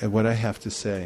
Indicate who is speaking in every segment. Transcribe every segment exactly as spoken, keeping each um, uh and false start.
Speaker 1: at what I have to say."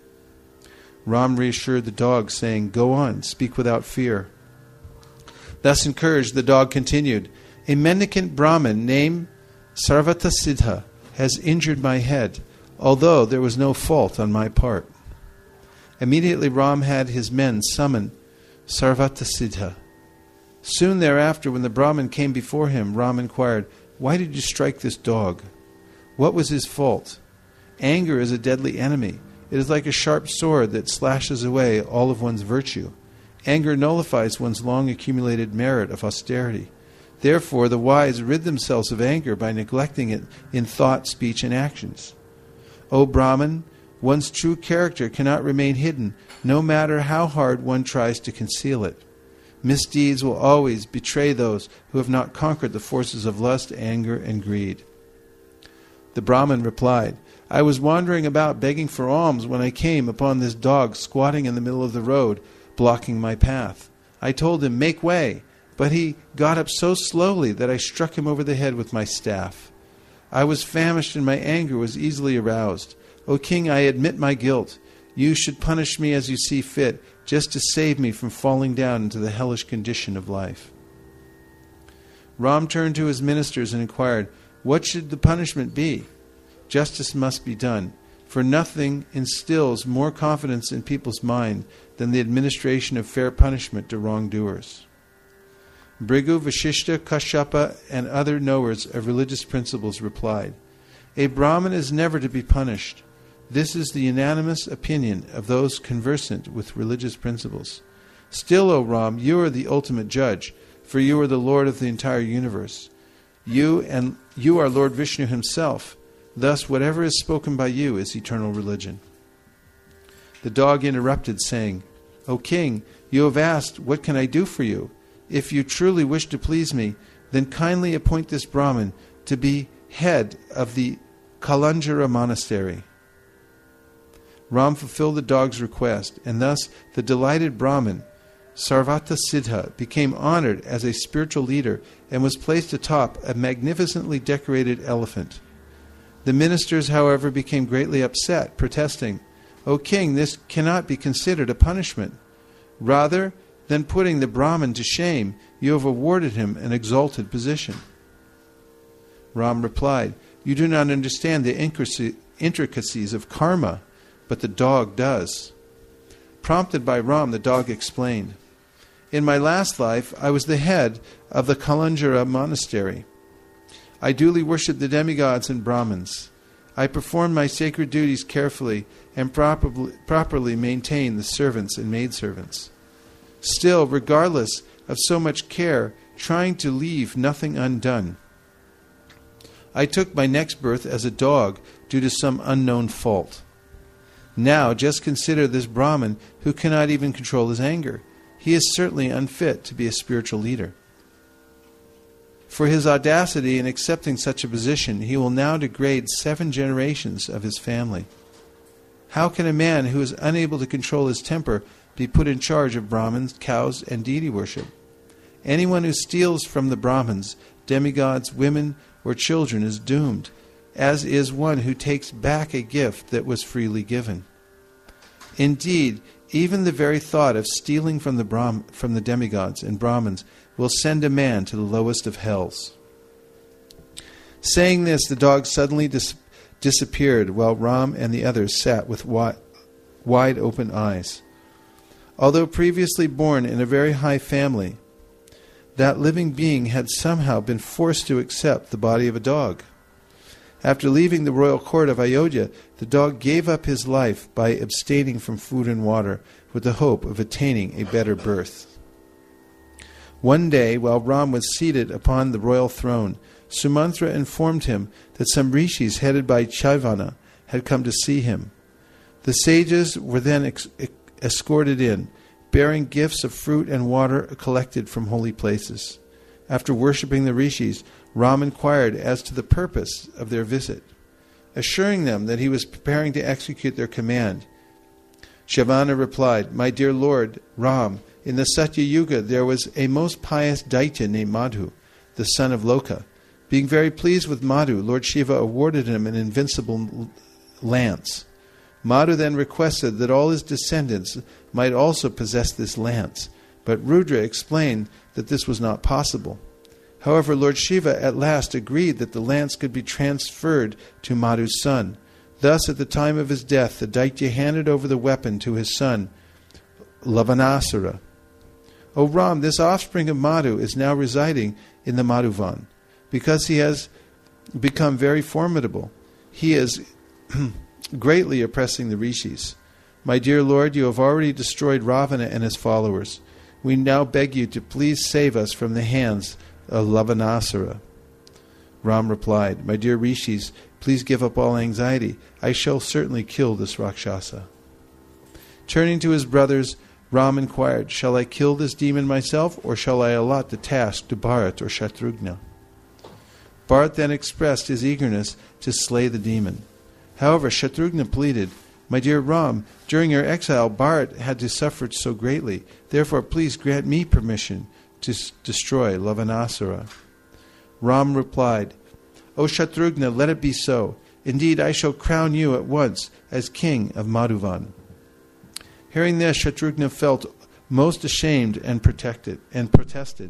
Speaker 1: Ram reassured the dog, saying, "Go on, speak without fear." Thus encouraged, the dog continued, "A mendicant Brahmin named Sarvatasiddha has injured my head, although there was no fault on my part." Immediately Ram had his men summon Sarvatasiddha. Soon thereafter, when the Brahmin came before him, Ram inquired, "Why did you strike this dog? What was his fault?" Anger is a deadly enemy. It is like a sharp sword that slashes away all of one's virtue. Anger nullifies one's long accumulated merit of austerity. Therefore, the wise rid themselves of anger by neglecting it in thought, speech, and actions. O Brahman, one's true character cannot remain hidden, no matter how hard one tries to conceal it. Misdeeds will always betray those who have not conquered the forces of lust, anger, and greed. The Brahmin replied, "I was wandering about begging for alms when I came upon this dog squatting in the middle of the road, blocking my path. I told him, 'Make way,' but he got up so slowly that I struck him over the head with my staff. I was famished and my anger was easily aroused. O king, I admit my guilt. You should punish me as you see fit, just to save me from falling down into the hellish condition of life." Ram turned to his ministers and inquired, "What should the punishment be?" Justice must be done, for nothing instills more confidence in people's mind than the administration of fair punishment to wrongdoers. Bhrigu, Vashishta, Kashyapa, and other knowers of religious principles replied, "A Brahmin is never to be punished. This is the unanimous opinion of those conversant with religious principles. Still, O Ram, you are the ultimate judge, for you are the Lord of the entire universe. You and you are Lord Vishnu himself. Thus, whatever is spoken by you is eternal religion." The dog interrupted, saying, "O king, you have asked, what can I do for you? If you truly wish to please me, then kindly appoint this Brahmin to be head of the Kalanjara monastery." Ram fulfilled the dog's request, and thus the delighted Brahmin, Sarvatasiddha, became honored as a spiritual leader and was placed atop a magnificently decorated elephant. The ministers, however, became greatly upset, protesting, "O king, this cannot be considered a punishment. Rather than putting the Brahmin to shame, you have awarded him an exalted position." Ram replied, "You do not understand the intricacies of karma, but the dog does." Prompted by Ram, the dog explained, "In my last life, I was the head of the Kalanjara monastery. I duly worshipped the demigods and Brahmins. I performed my sacred duties carefully and properly, properly maintained the servants and maidservants. Still, regardless of so much care, trying to leave nothing undone, I took my next birth as a dog due to some unknown fault. Now, just consider this Brahmin who cannot even control his anger. He is certainly unfit to be a spiritual leader. For his audacity in accepting such a position, he will now degrade seven generations of his family. How can a man who is unable to control his temper be put in charge of Brahmins, cows, and deity worship? Anyone who steals from the Brahmins, demigods, women, or children is doomed, as is one who takes back a gift that was freely given. Indeed, even the very thought of stealing from the Brahm, from the demigods and Brahmins will send a man to the lowest of hells." Saying this, the dog suddenly dis- disappeared, while Ram and the others sat with wi- wide open eyes. Although previously born in a very high family, that living being had somehow been forced to accept the body of a dog. After leaving the royal court of Ayodhya, the dog gave up his life by abstaining from food and water with the hope of attaining a better birth. One day, while Ram was seated upon the royal throne, Sumantra informed him that some rishis headed by Chaivana had come to see him. The sages were then ex- escorted in, bearing gifts of fruit and water collected from holy places. After worshipping the rishis, Ram inquired as to the purpose of their visit. Assuring them that he was preparing to execute their command, Chaivana replied, "My dear Lord Ram, in the Satya Yuga there was a most pious Daitya named Madhu, the son of Loka. Being very pleased with Madhu, Lord Shiva awarded him an invincible lance. Madhu then requested that all his descendants might also possess this lance, but Rudra explained that this was not possible. However, Lord Shiva at last agreed that the lance could be transferred to Madhu's son. Thus, at the time of his death, the Daitya handed over the weapon to his son, Lavanasura. O Ram, this offspring of Madhu is now residing in the Madhuvan. Because he has become very formidable, he is greatly oppressing the rishis. My dear Lord, you have already destroyed Ravana and his followers. We now beg you to please save us from the hands of Lavanasura. Ram replied, My dear rishis, please give up all anxiety. I shall certainly kill this Rakshasa. Turning to his brothers, Ram inquired, Shall I kill this demon myself, or shall I allot the task to Bharat or Shatrughna? Bharat then expressed his eagerness to slay the demon. However, Shatrughna pleaded, My dear Ram, during your exile, Bharat had to suffer so greatly. Therefore, please grant me permission to s- destroy Lavanasura. Ram replied, O Shatrughna, let it be so. Indeed, I shall crown you at once as king of Madhuvan. Hearing this, Shatrughna felt most ashamed and protected and protested.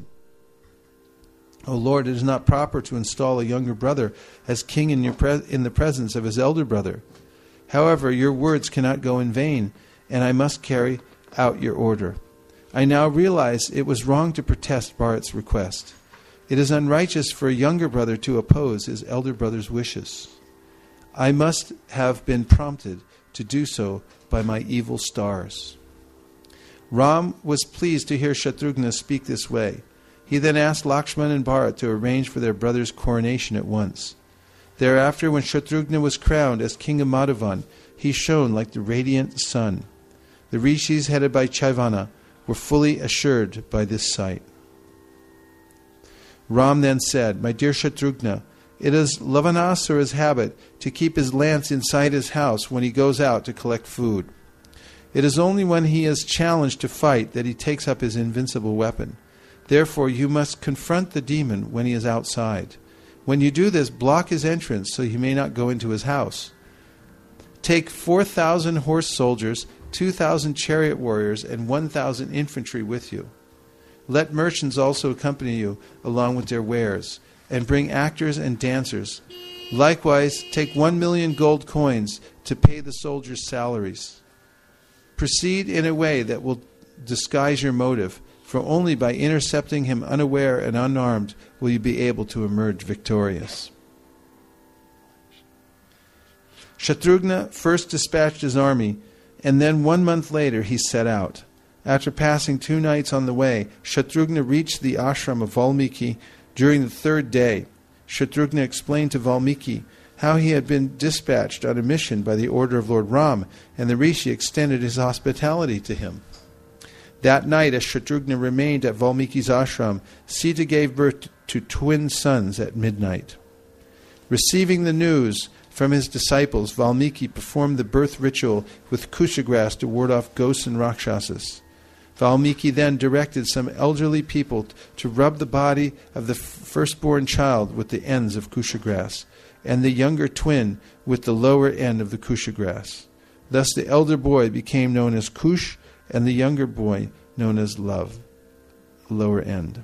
Speaker 1: O Lord, it is not proper to install a younger brother as king in, your pre- in the presence of his elder brother. However, your words cannot go in vain, and I must carry out your order. I now realize it was wrong to protest Bharat's request. It is unrighteous for a younger brother to oppose his elder brother's wishes. I must have been prompted to do so by my evil stars. Ram was pleased to hear Shatrughna speak this way. He then asked Lakshman and Bharat to arrange for their brother's coronation at once. Thereafter, when Shatrughna was crowned as king of Madhuvan, he shone like the radiant sun. The rishis headed by Chaivana were fully assured by this sight. Ram then said, My dear Shatrughna, it is Lavanasura's habit to keep his lance inside his house when he goes out to collect food. It is only when he is challenged to fight that he takes up his invincible weapon. Therefore, you must confront the demon when he is outside. When you do this, block his entrance so he may not go into his house. Take four thousand horse soldiers, two thousand chariot warriors, and one thousand infantry with you. Let merchants also accompany you along with their wares, and bring actors and dancers. Likewise, take one million gold coins to pay the soldiers' salaries. Proceed in a way that will disguise your motive, for only by intercepting him unaware and unarmed will you be able to emerge victorious. Shatrughna first dispatched his army, and then one month later he set out. After passing two nights on the way, Shatrughna reached the ashram of Valmiki during the third day. Shatrughna explained to Valmiki how he had been dispatched on a mission by the order of Lord Ram, and the rishi extended his hospitality to him. That night, as Shatrughna remained at Valmiki's ashram, Sita gave birth to twin sons at midnight. Receiving the news from his disciples, Valmiki performed the birth ritual with kusha grass to ward off ghosts and rakshasas. Valmiki then directed some elderly people to rub the body of the firstborn child with the ends of kusha grass, and the younger twin with the lower end of the kusha grass. Thus the elder boy became known as Kush, and the younger boy known as Love, lower end.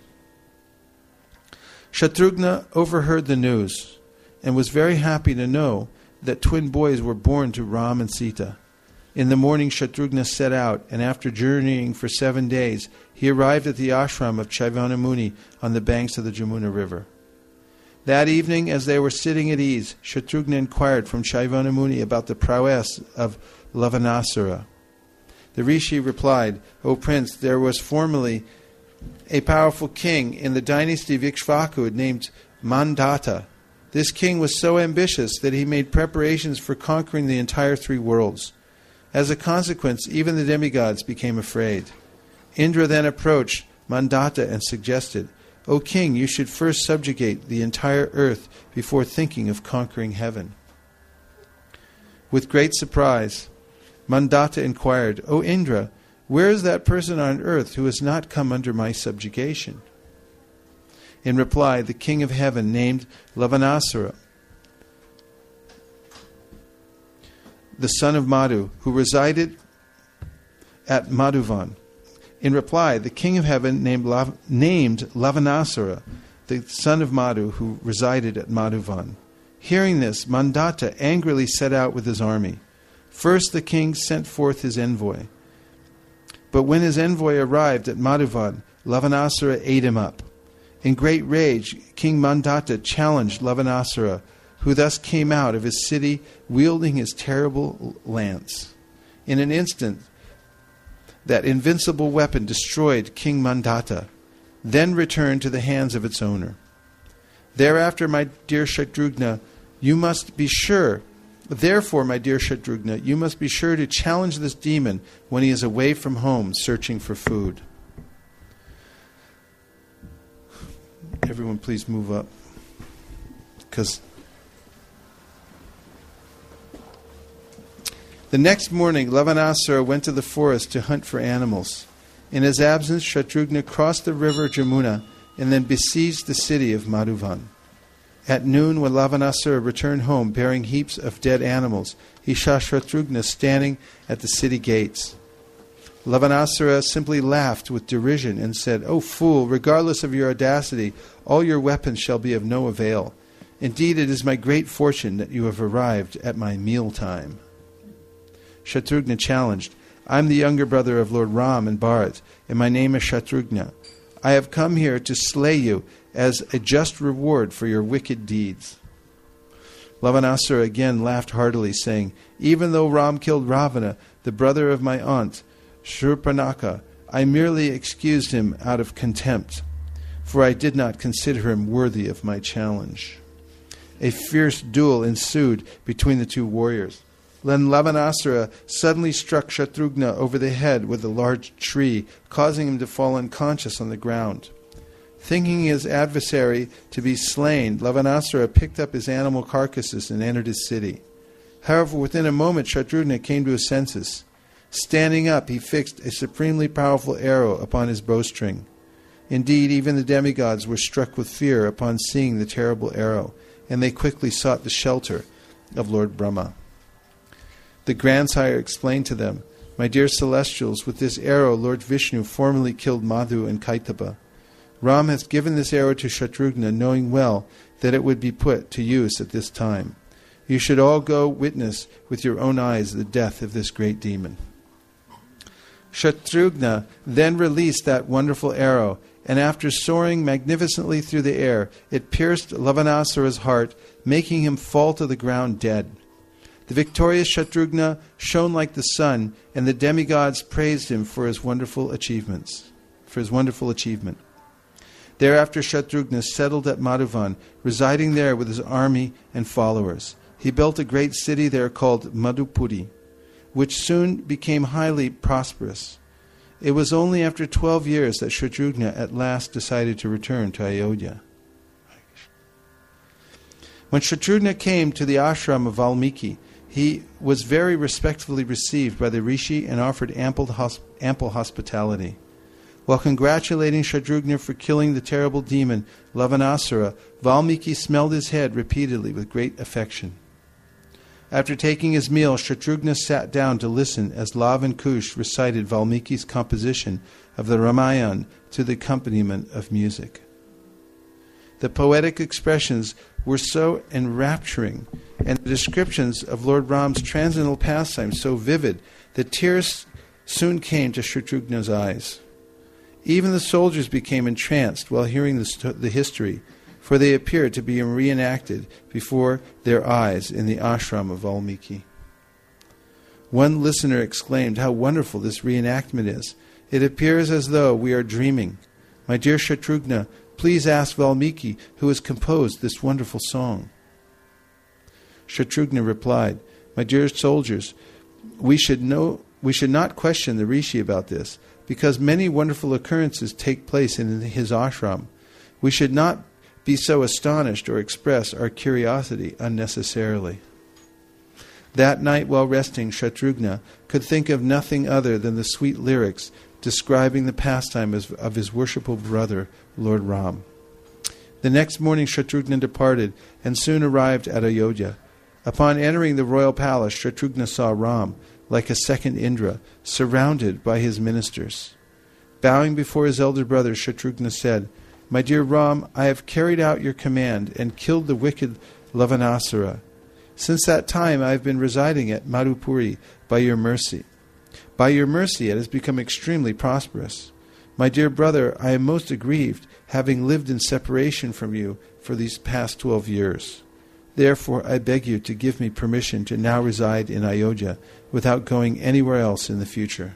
Speaker 1: Shatrughna overheard the news and was very happy to know that twin boys were born to Ram and Sita. In the morning Shatrughna set out, and after journeying for seven days, he arrived at the ashram of Chaivana Muni on the banks of the Jamuna River. That evening, as they were sitting at ease, Shatrughna inquired from Chaivana Muni about the prowess of Lavanasura. The rishi replied, O prince, there was formerly a powerful king in the dynasty of Ikshvaku named Mandata. This king was so ambitious that he made preparations for conquering the entire three worlds. As a consequence, even the demigods became afraid. Indra then approached Mandata and suggested, O king, you should first subjugate the entire earth before thinking of conquering heaven. With great surprise, Mandata inquired, O Indra, where is that person on earth who has not come under my subjugation? In reply, the king of heaven named Lavanasura the son of Madhu, who resided at Madhuvan. In reply, the king of heaven named, Lav- named Lavanasura, the son of Madhu, who resided at Madhuvan. Hearing this, Mandata angrily set out with his army. First the king sent forth his envoy. But when his envoy arrived at Madhuvan, Lavanasura ate him up. In great rage, King Mandata challenged Lavanasura, who thus came out of his city wielding his terrible lance. In an instant, that invincible weapon destroyed King Mandata, then returned to the hands of its owner. Thereafter, my dear Shatrugna, you must be sure, therefore, my dear Shatrugna, you must be sure to challenge this demon when he is away from home searching for food. Everyone please move up. Because the next morning, Lavanasura went to the forest to hunt for animals. In his absence, Shatrugna crossed the river Jamuna and then besieged the city of Madhuvan. At noon, when Lavanasura returned home bearing heaps of dead animals, he saw Shatrugna standing at the city gates. Lavanasura simply laughed with derision and said, "O fool, regardless of your audacity, all your weapons shall be of no avail. Indeed, it is my great fortune that you have arrived at my mealtime." Shatrugna challenged, "I am the younger brother of Lord Ram and Bharat, and my name is Shatrugna. I have come here to slay you as a just reward for your wicked deeds." Lavanasura again laughed heartily, saying, "Even though Ram killed Ravana, the brother of my aunt, Shurpanaka, I merely excused him out of contempt, for I did not consider him worthy of my challenge." A fierce duel ensued between the two warriors. Then Lavanasura suddenly struck Shatrugna over the head with a large tree, causing him to fall unconscious on the ground. Thinking his adversary to be slain, Lavanasura picked up his animal carcasses and entered his city. However, within a moment Shatrugna came to his senses. Standing up, he fixed a supremely powerful arrow upon his bowstring. Indeed, even the demigods were struck with fear upon seeing the terrible arrow, and they quickly sought the shelter of Lord Brahma. The grandsire explained to them, "My dear celestials, with this arrow Lord Vishnu formerly killed Madhu and Kaitaba. Ram has given this arrow to Shatrugna, knowing well that it would be put to use at this time. You should all go witness with your own eyes the death of this great demon." Shatrugna then released that wonderful arrow, and after soaring magnificently through the air, it pierced Lavanasura's heart, making him fall to the ground dead. The victorious Shatrugna shone like the sun, and the demigods praised him for his wonderful achievements, for his wonderful achievement. Thereafter Shatrugna settled at Madhuvan, residing there with his army and followers. He built a great city there called Madhupuri, which soon became highly prosperous. It was only after twelve years that Shatrugna at last decided to return to Ayodhya. When Shatrugna came to the ashram of Valmiki, he was very respectfully received by the rishi and offered ample, hosp- ample hospitality. While congratulating Shatrugna for killing the terrible demon Lavanasura, Valmiki smelled his head repeatedly with great affection. After taking his meal, Shatrugna sat down to listen as Lav and Kush recited Valmiki's composition of the Ramayana to the accompaniment of music. The poetic expressions were so enrapturing, and the descriptions of Lord Ram's transcendental pastimes so vivid, that tears soon came to Shatrugna's eyes. Even the soldiers became entranced while hearing the, st- the history, for they appeared to be reenacted before their eyes in the ashram of Valmiki. One listener exclaimed, "How wonderful this reenactment is! It appears as though we are dreaming. My dear Shatrugna, please ask Valmiki who has composed this wonderful song." Shatrugna replied, "My dear soldiers, we should know, we should not question the rishi about this, because many wonderful occurrences take place in his ashram. We should not be so astonished or express our curiosity unnecessarily." That night, while resting, Shatrugna could think of nothing other than the sweet lyrics describing the pastime of his worshipful brother, Lord Ram. The next morning Shatrugna departed and soon arrived at Ayodhya. Upon entering the royal palace, Shatrughna saw Ram, like a second Indra, surrounded by his ministers. Bowing before his elder brother, Shatrughna said, "My dear Ram, I have carried out your command and killed the wicked Lavanasara. Since that time I have been residing at Madhupuri by your mercy. By your mercy it has become extremely prosperous. My dear brother, I am most aggrieved, having lived in separation from you for these past twelve years. Therefore I beg you to give me permission to now reside in Ayodhya without going anywhere else in the future."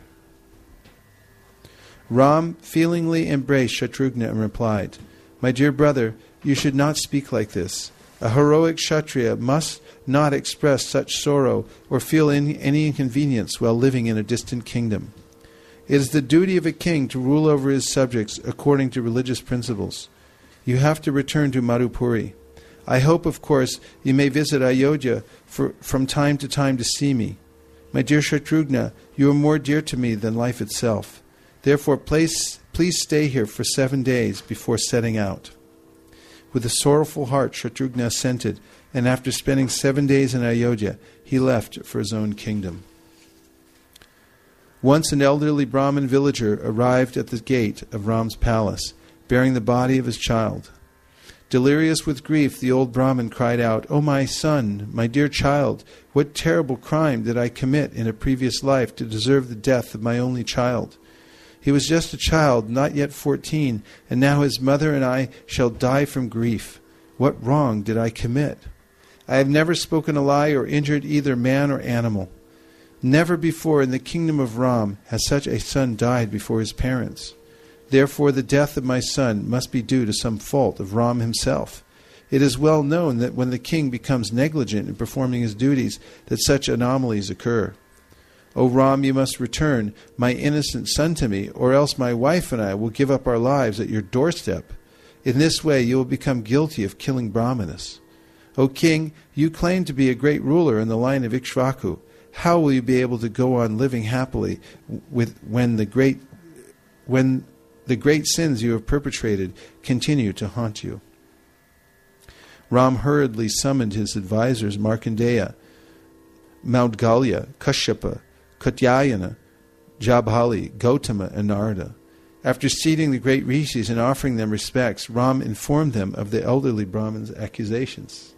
Speaker 1: Ram feelingly embraced Shatrughna and replied, "My dear brother, you should not speak like this. A heroic Kshatriya must not express such sorrow or feel any, any inconvenience while living in a distant kingdom. It is the duty of a king to rule over his subjects according to religious principles. You have to return to Madhupuri. I hope, of course, you may visit Ayodhya for, from time to time to see me. My dear Shatrughna, you are more dear to me than life itself. Therefore, please, please stay here for seven days before setting out." With a sorrowful heart, Shatrughna assented, and after spending seven days in Ayodhya, he left for his own kingdom. Once an elderly Brahmin villager arrived at the gate of Ram's palace, bearing the body of his child. Delirious with grief, the old Brahmin cried out, "O my son, my dear child, what terrible crime did I commit in a previous life to deserve the death of my only child? He was just a child, not yet fourteen, and now his mother and I shall die from grief. What wrong did I commit? I have never spoken a lie or injured either man or animal. Never before in the kingdom of Ram has such a son died before his parents. Therefore the death of my son must be due to some fault of Ram himself. It is well known that when the king becomes negligent in performing his duties, that such anomalies occur. O Ram, you must return my innocent son to me, or else my wife and I will give up our lives at your doorstep. In this way you will become guilty of killing Brahmanas. O king, you claim to be a great ruler in the line of Ikshvaku. How will you be able to go on living happily with when the great when the great sins you have perpetrated continue to haunt you?" Ram hurriedly summoned his advisors Markandeya, Maudgalya, Kashyapa, Katyayana, Jabhali, Gautama, and Narada. After seating the great rishis and offering them respects, Ram informed them of the elderly Brahmin's accusations.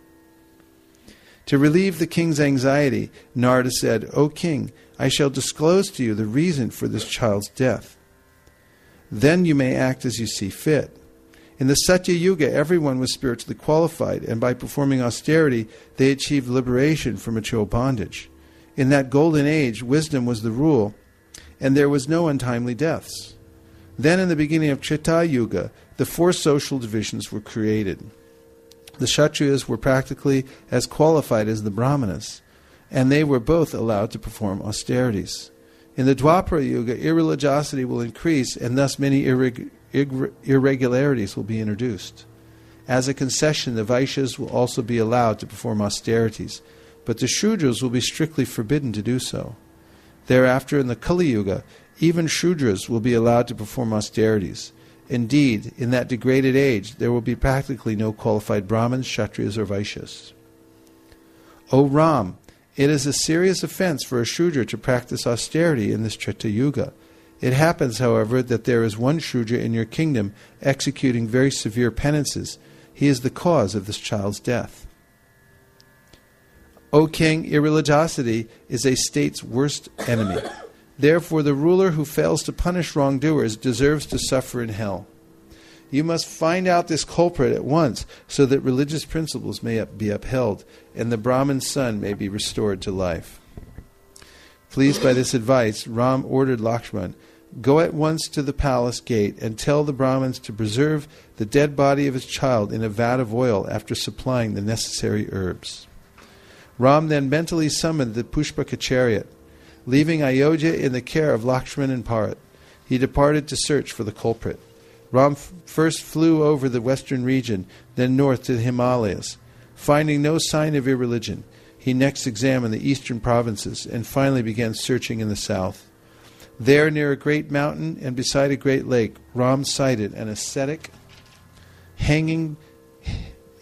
Speaker 1: To relieve the king's anxiety, Narada said, "O king, I shall disclose to you the reason for this child's death. Then you may act as you see fit. In the Satya Yuga, everyone was spiritually qualified, and by performing austerity, they achieved liberation from material bondage. In that golden age, wisdom was the rule, and there was no untimely deaths. Then in the beginning of Treta Yuga, the four social divisions were created. The Kshatriyas were practically as qualified as the Brahmanas, and they were both allowed to perform austerities. In the Dwapara Yuga, irreligiosity will increase, and thus many irreg- irre- irregularities will be introduced. As a concession, the Vaishyas will also be allowed to perform austerities, but the Shudras will be strictly forbidden to do so. Thereafter, in the Kali Yuga, even Shudras will be allowed to perform austerities. Indeed, in that degraded age, there will be practically no qualified Brahmins, Kshatriyas, or Vaishyas. O Ram, it is a serious offense for a Shudra to practice austerity in this Treta Yuga. It happens, however, that there is one Shudra in your kingdom executing very severe penances. He is the cause of this child's death. O king, irreligiosity is a state's worst enemy. Therefore, the ruler who fails to punish wrongdoers deserves to suffer in hell. You must find out this culprit at once, so that religious principles may be upheld, and the Brahmin's son may be restored to life." Pleased by this advice, Ram ordered Lakshman, "Go at once to the palace gate and tell the Brahmins to preserve the dead body of his child in a vat of oil after supplying the necessary herbs." Ram then mentally summoned the Pushpaka chariot. Leaving Ayodhya in the care of Lakshman and Bharat, he departed to search for the culprit. Ram f- first flew over the western region, then north to the Himalayas. Finding no sign of irreligion, he next examined the eastern provinces and finally began searching in the south. There, near a great mountain and beside a great lake, Ram sighted an ascetic hanging,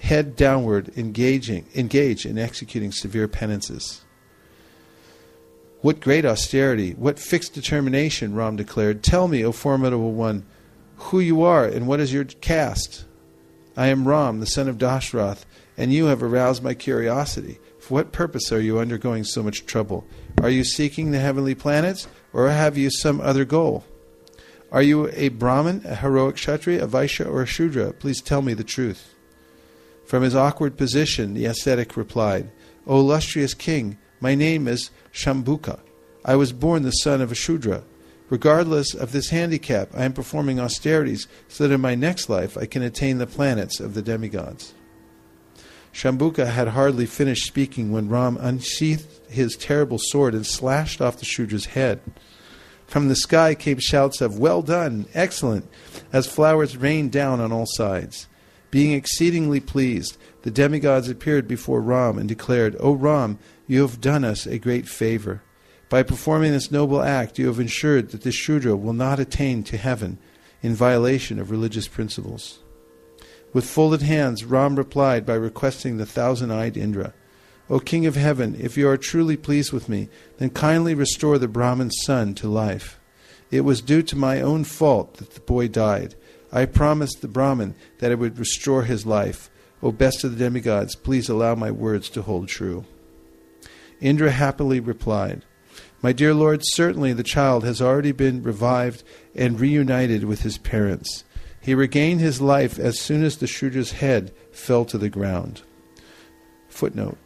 Speaker 1: head downward, engaging, engage in executing severe penances. What great austerity, what fixed determination, Ram declared. Tell me, O formidable one, who you are and what is your caste. I am Ram, the son of Dashrath, and you have aroused my curiosity. For what purpose are you undergoing so much trouble? Are you seeking the heavenly planets, or have you some other goal? Are you a Brahmin, a heroic Kshatriya, a Vaishya, or a Shudra? Please tell me the truth. From his awkward position, the ascetic replied, O illustrious king, my name is Shambhuka. I was born the son of a Shudra. Regardless of this handicap, I am performing austerities so that in my next life I can attain the planets of the demigods. Shambhuka had hardly finished speaking when Ram unsheathed his terrible sword and slashed off the Shudra's head. From the sky came shouts of, "Well done, excellent," as flowers rained down on all sides. Being exceedingly pleased, the demigods appeared before Ram and declared, O Ram, you have done us a great favor. By performing this noble act, you have ensured that this Shudra will not attain to heaven in violation of religious principles. With folded hands, Ram replied by requesting the thousand-eyed Indra, O King of Heaven, if you are truly pleased with me, then kindly restore the Brahmin's son to life. It was due to my own fault that the boy died. I promised the Brahmin that I would restore his life. O best of the demigods, please allow my words to hold true. Indra happily replied, My dear Lord, certainly the child has already been revived and reunited with his parents. He regained his life as soon as the Shudra's head fell to the ground. Footnote.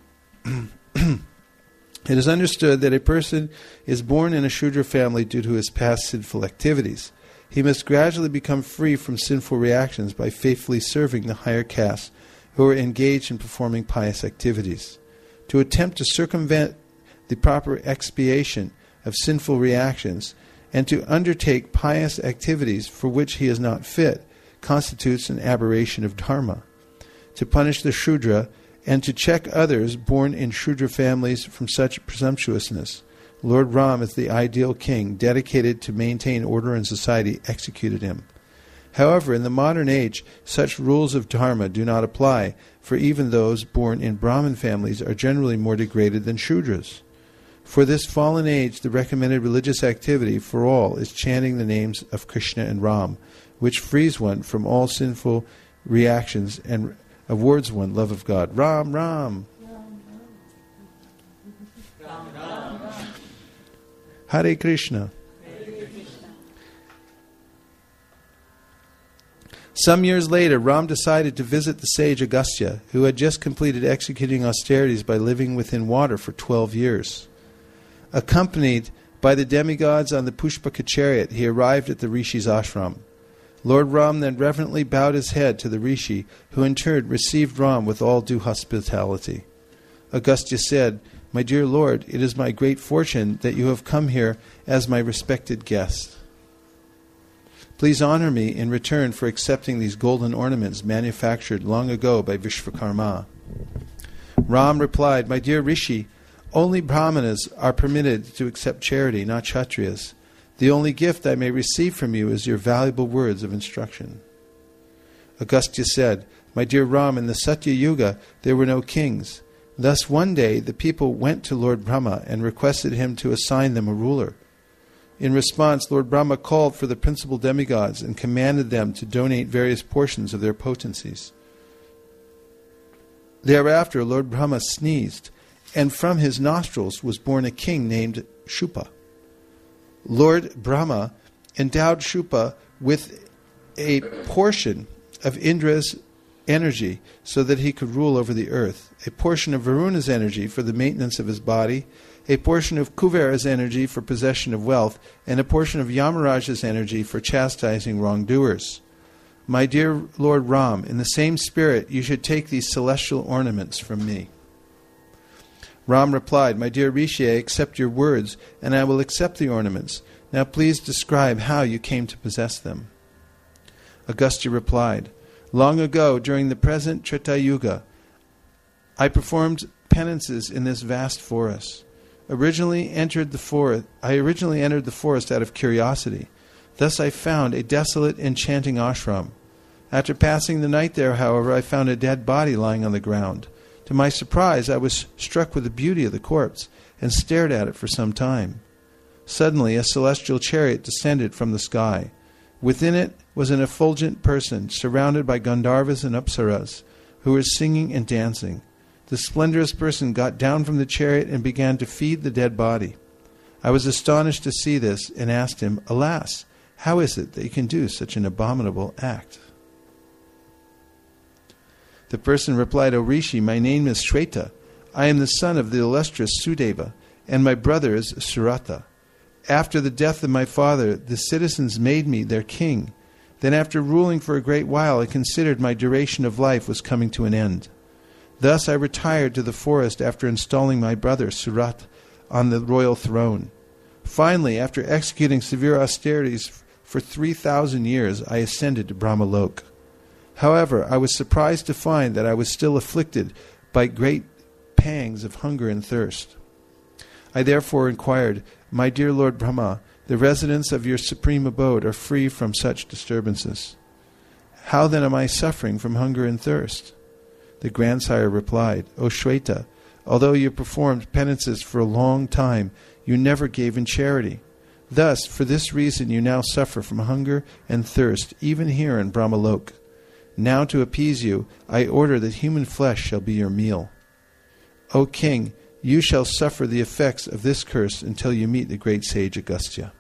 Speaker 1: It is understood that a person is born in a Shudra family due to his past sinful activities. He must gradually become free from sinful reactions by faithfully serving the higher castes who are engaged in performing pious activities. To attempt to circumvent the proper expiation of sinful reactions and to undertake pious activities for which he is not fit constitutes an aberration of dharma. To punish the Shudra and to check others born in Shudra families from such presumptuousness, Lord Ram, as the ideal king, dedicated to maintain order in society, executed him. However, in the modern age, such rules of dharma do not apply, for even those born in Brahmin families are generally more degraded than Shudras. For this fallen age, the recommended religious activity for all is chanting the names of Krishna and Ram, which frees one from all sinful reactions and awards one love of God. Ram, Ram. Hare Krishna. Some years later, Ram decided to visit the sage Agastya, who had just completed executing austerities by living within water for twelve years. Accompanied by the demigods on the Pushpaka chariot, he arrived at the Rishi's ashram. Lord Ram then reverently bowed his head to the Rishi, who in turn received Ram with all due hospitality. Agastya said, My dear Lord, it is my great fortune that you have come here as my respected guest. Please honor me in return for accepting these golden ornaments manufactured long ago by Vishvakarma. Ram replied, My dear Rishi, only Brahmanas are permitted to accept charity, not Kshatriyas. The only gift I may receive from you is your valuable words of instruction. Agastya said, My dear Ram, in the Satya Yuga there were no kings. Thus one day the people went to Lord Brahma and requested him to assign them a ruler. In response, Lord Brahma called for the principal demigods and commanded them to donate various portions of their potencies. Thereafter Lord Brahma sneezed, and from his nostrils was born a king named Shupa. Lord Brahma endowed Shupa with a portion of Indra's energy so that he could rule over the earth, a portion of Varuna's energy for the maintenance of his body, a portion of Kuvera's energy for possession of wealth, and a portion of Yamaraja's energy for chastising wrongdoers. My dear Lord Ram, in the same spirit you should take these celestial ornaments from me. Ram replied, My dear Rishi, I accept your words, and I will accept the ornaments. Now please describe how you came to possess them. Agastya replied, Long ago, during the present Treta Yuga, I performed penances in this vast forest. Originally entered the forest, I originally entered the forest out of curiosity. Thus I found a desolate, enchanting ashram. After passing the night there, however, I found a dead body lying on the ground. To my surprise, I was struck with the beauty of the corpse, and stared at it for some time. Suddenly, a celestial chariot descended from the sky. Within it was an effulgent person, surrounded by Gandharvas and Apsaras, who were singing and dancing. The splendorous person got down from the chariot and began to feed the dead body. I was astonished to see this, and asked him, "Alas, how is it that you can do such an abominable act?" The person replied, "O Rishi, my name is Shweta. I am the son of the illustrious Sudeva, and my brother is Surata. After the death of my father, the citizens made me their king. Then after ruling for a great while, I considered my duration of life was coming to an end. Thus I retired to the forest after installing my brother Surat on the royal throne. Finally, after executing severe austerities for three thousand years, I ascended to Brahmalok. However, I was surprised to find that I was still afflicted by great pangs of hunger and thirst. I therefore inquired, 'My dear Lord Brahma, the residents of your supreme abode are free from such disturbances. How then am I suffering from hunger and thirst?' The grandsire replied, 'O Shweta, although you performed penances for a long time, you never gave in charity. Thus, for this reason you now suffer from hunger and thirst, even here in Brahmalok. Now to appease you, I order that human flesh shall be your meal. O king, you shall suffer the effects of this curse until you meet the great sage Agastya.'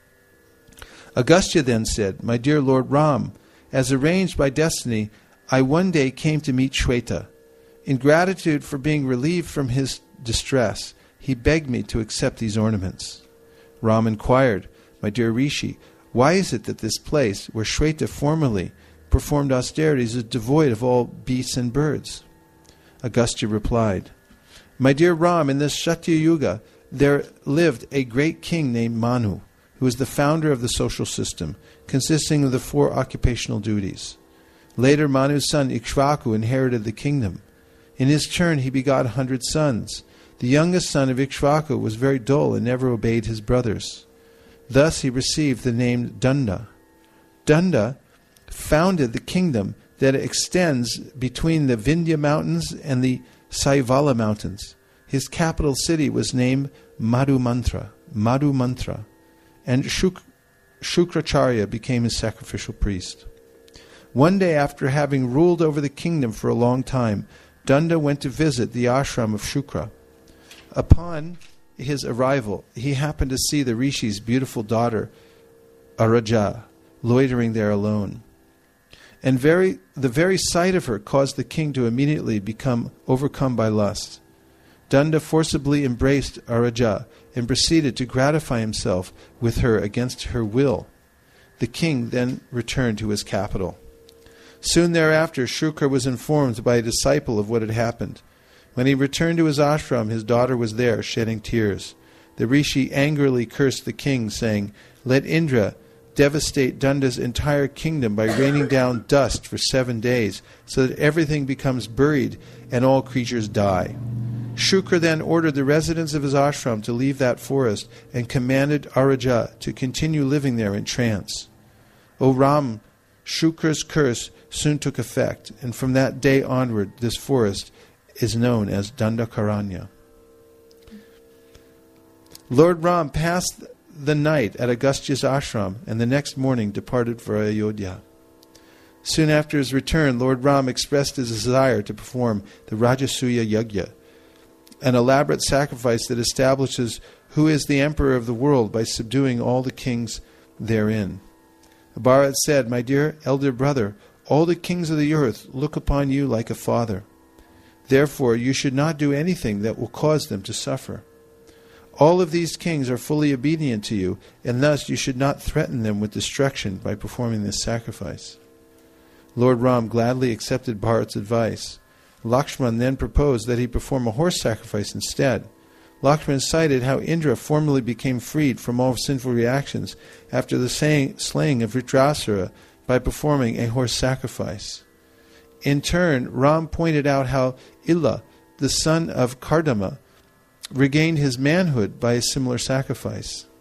Speaker 1: Agastya then said, 'My dear Lord Ram, as arranged by destiny, I one day came to meet Shweta. In gratitude for being relieved from his distress, he begged me to accept these ornaments.' Ram inquired, 'My dear Rishi, why is it that this place, where Shweta formerly performed austerities, is devoid of all beasts and birds?' Agastya replied, 'My dear Ram, in this Satya Yuga, there lived a great king named Manu, who was the founder of the social system, consisting of the four occupational duties. Later, Manu's son Ikshvaku inherited the kingdom. In his turn, he begot a hundred sons. The youngest son of Ikshvaku was very dull and never obeyed his brothers. Thus he received the name Danda. Danda founded the kingdom that extends between the Vindhya mountains and the Saivala mountains. His capital city was named Madhu Mantra, Madhu Mantra, and Shuk- Shukracharya became his sacrificial priest. One day, after having ruled over the kingdom for a long time, Danda went to visit the ashram of Shukra. Upon his arrival, he happened to see the Rishi's beautiful daughter, Araja, loitering there alone. And very the very sight of her caused the king to immediately become overcome by lust. Danda forcibly embraced Araja and proceeded to gratify himself with her against her will. The king then returned to his capital. Soon thereafter, Shukra was informed by a disciple of what had happened. When he returned to his ashram, his daughter was there, shedding tears. The rishi angrily cursed the king, saying, "Let Indra devastate Danda's entire kingdom by raining down dust for seven days, so that everything becomes buried and all creatures die." Shukra then ordered the residents of his ashram to leave that forest and commanded Araja to continue living there in trance. O Ram, Shukra's curse soon took effect, and from that day onward this forest is known as Dandakaranya. Lord Ram passed the night at Agastya's ashram and the next morning departed for Ayodhya. Soon after his return, Lord Ram expressed his desire to perform the Rajasuya Yajna, an elaborate sacrifice that establishes who is the emperor of the world by subduing all the kings therein. Bharat said, "My dear elder brother, all the kings of the earth look upon you like a father. Therefore, you should not do anything that will cause them to suffer. All of these kings are fully obedient to you, and thus you should not threaten them with destruction by performing this sacrifice." Lord Ram gladly accepted Bharat's advice. Lakshman then proposed that he perform a horse sacrifice instead. Lakshman cited how Indra formerly became freed from all sinful reactions after the slaying of Vritrasura by performing a horse sacrifice. In turn, Ram pointed out how Illa, the son of Kardama, regained his manhood by a similar sacrifice.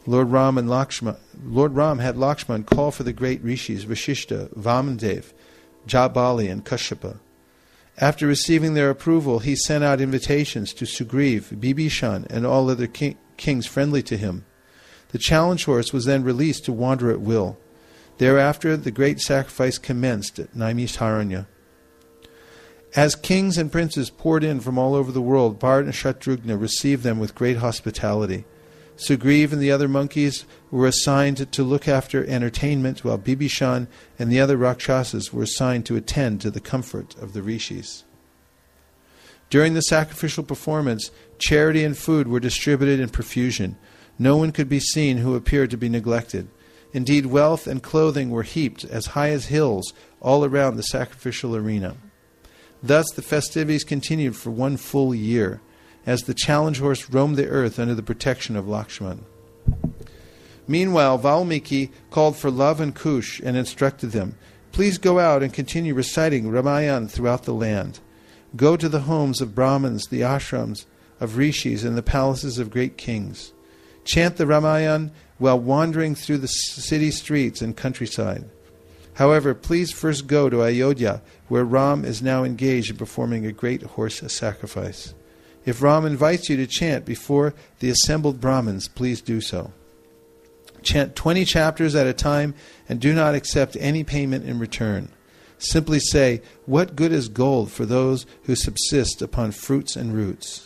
Speaker 1: Lord Ram and Lakshman, Lord Ram had Lakshman call for the great rishis Vashishta, Vamandev, Jabali, and Kashyapa. After receiving their approval, he sent out invitations to Sugriv, Bibhishan, and all other king, kings friendly to him. The challenge horse was then released to wander at will. Thereafter, the great sacrifice commenced at Naimisharanya. As kings and princes poured in from all over the world, Bharat and Shatrugna received them with great hospitality. Sugriv and the other monkeys were assigned to look after entertainment, while Bibhishan and the other Rakshasas were assigned to attend to the comfort of the rishis. During the sacrificial performance, charity and food were distributed in profusion. No one could be seen who appeared to be neglected. Indeed, wealth and clothing were heaped as high as hills all around the sacrificial arena. Thus the festivities continued for one full year, as the challenge horse roamed the earth under the protection of Lakshman. Meanwhile, Valmiki called for Lava and Kush and instructed them, "Please go out and continue reciting Ramayana throughout the land. Go to the homes of Brahmins, the ashrams of rishis, and the palaces of great kings. Chant the Ramayana while wandering through the city streets and countryside. However, please first go to Ayodhya, where Ram is now engaged in performing a great horse sacrifice. If Ram invites you to chant before the assembled Brahmins, please do so. Chant twenty chapters at a time and do not accept any payment in return. Simply say, 'What good is gold for those who subsist upon fruits and roots?'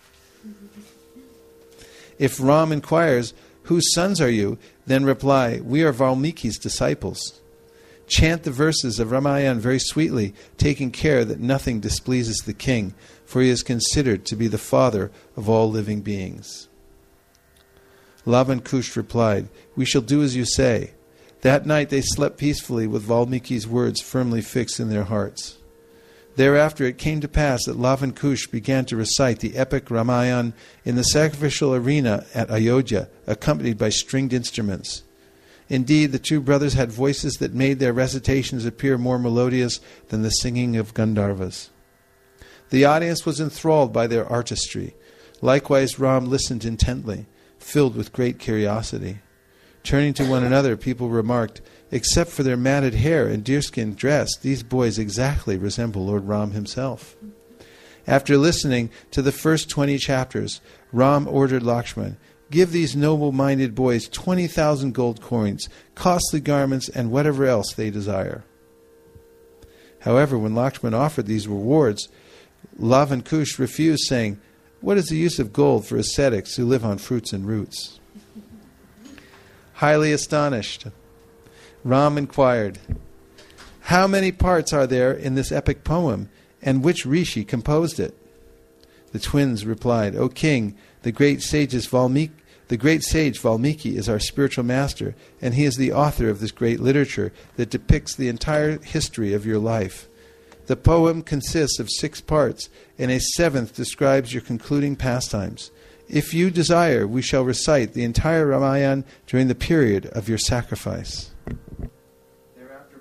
Speaker 1: If Ram inquires, 'Whose sons are you?' then reply, 'We are Valmiki's disciples.' Chant the verses of Ramayana very sweetly, taking care that nothing displeases the king, for he is considered to be the father of all living beings." Lava and Kush replied, "We shall do as you say." That night they slept peacefully with Valmiki's words firmly fixed in their hearts. Thereafter it came to pass that Lava and Kush began to recite the epic Ramayana in the sacrificial arena at Ayodhya, accompanied by stringed instruments. Indeed, the two brothers had voices that made their recitations appear more melodious than the singing of Gandharvas. The audience was enthralled by their artistry. Likewise, Ram listened intently, filled with great curiosity. Turning to one another, people remarked, "Except for their matted hair and deerskin dress, these boys exactly resemble Lord Ram himself." After listening to the first twenty chapters, Ram ordered Lakshman, "Give these noble-minded boys twenty thousand gold coins, costly garments, and whatever else they desire." However, when Lakshman offered these rewards, Lava and Kush refused, saying, "What is the use of gold for ascetics who live on fruits and roots?" Highly astonished, Ram inquired, "How many parts are there in this epic poem, and which rishi composed it?" The twins replied, "O king, the great sages Valmiki, the great sage Valmiki is our spiritual master, and he is the author of this great literature that depicts the entire history of your life. The poem consists of six parts, and a seventh describes your concluding pastimes. If you desire, we shall recite the entire Ramayana during the period of your sacrifice." Thereafter,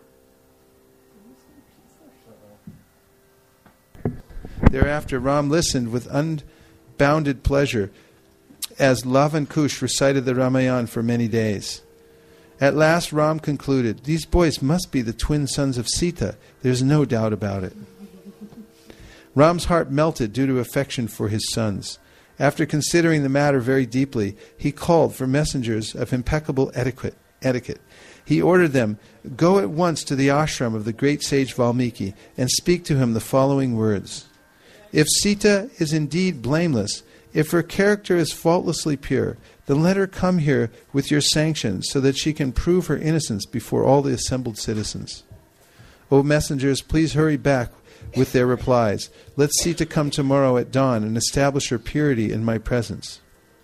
Speaker 1: Thereafter Ram listened with unbounded pleasure as Lava and Kush recited the Ramayana for many days. At last Ram concluded, "These boys must be the twin sons of Sita. There's no doubt about it." Ram's heart melted due to affection for his sons. After considering the matter very deeply, he called for messengers of impeccable etiquette. etiquette. He ordered them, "Go at once to the ashram of the great sage Valmiki and speak to him the following words. If Sita is indeed blameless, if her character is faultlessly pure, then let her come here with your sanction so that she can prove her innocence before all the assembled citizens. O messengers, please hurry back with their replies. Let Sita come tomorrow at dawn and establish her purity in my presence."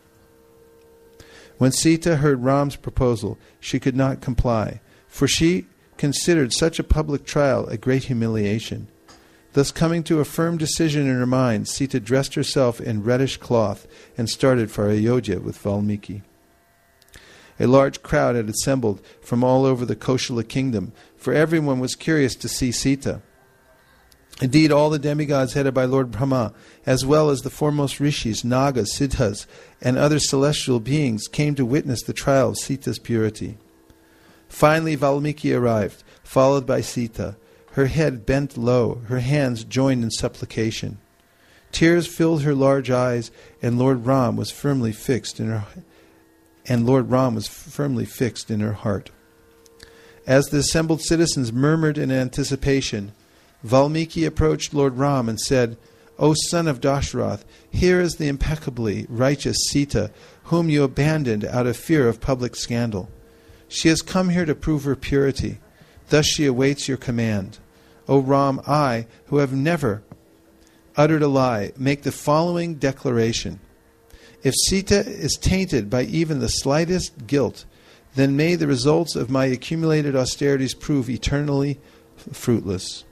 Speaker 1: When Sita heard Ram's proposal, she could not comply, for she considered such a public trial a great humiliation. Thus, coming to a firm decision in her mind, Sita dressed herself in reddish cloth and started for Ayodhya with Valmiki. A large crowd had assembled from all over the Koshala kingdom, for everyone was curious to see Sita. Indeed, all the demigods headed by Lord Brahma, as well as the foremost rishis, nagas, siddhas, and other celestial beings, came to witness the trial of Sita's purity. Finally, Valmiki arrived, followed by Sita, her head bent low, her hands joined in supplication. Tears filled her large eyes, and Lord Ram was firmly fixed in her, and Lord Ram was firmly fixed in her heart. As the assembled citizens murmured in anticipation, Valmiki approached Lord Ram and said, "O son of Dashrath, here is the impeccably righteous Sita, whom you abandoned out of fear of public scandal. She has come here to prove her purity. Thus she awaits your command. O Ram, I, who have never uttered a lie, make the following declaration. If Sita is tainted by even the slightest guilt, then may the results of my accumulated austerities prove eternally fruitless.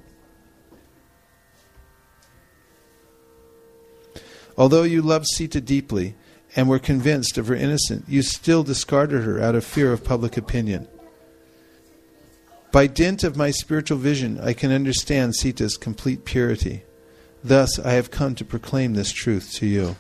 Speaker 1: Although you loved Sita deeply and were convinced of her innocence, you still discarded her out of fear of public opinion. By dint of my spiritual vision, I can understand Sita's complete purity. Thus, I have come to proclaim this truth to you."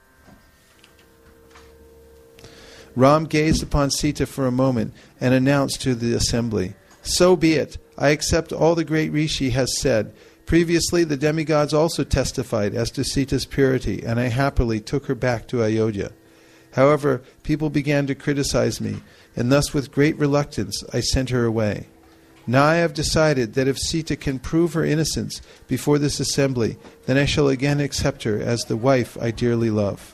Speaker 1: Ram gazed upon Sita for a moment and announced to the assembly, "So be it. I accept all the great Rishi has said. Previously, the demigods also testified as to Sita's purity, and I happily took her back to Ayodhya. However, people began to criticize me, and thus with great reluctance I sent her away. Now I have decided that if Sita can prove her innocence before this assembly, then I shall again accept her as the wife I dearly love."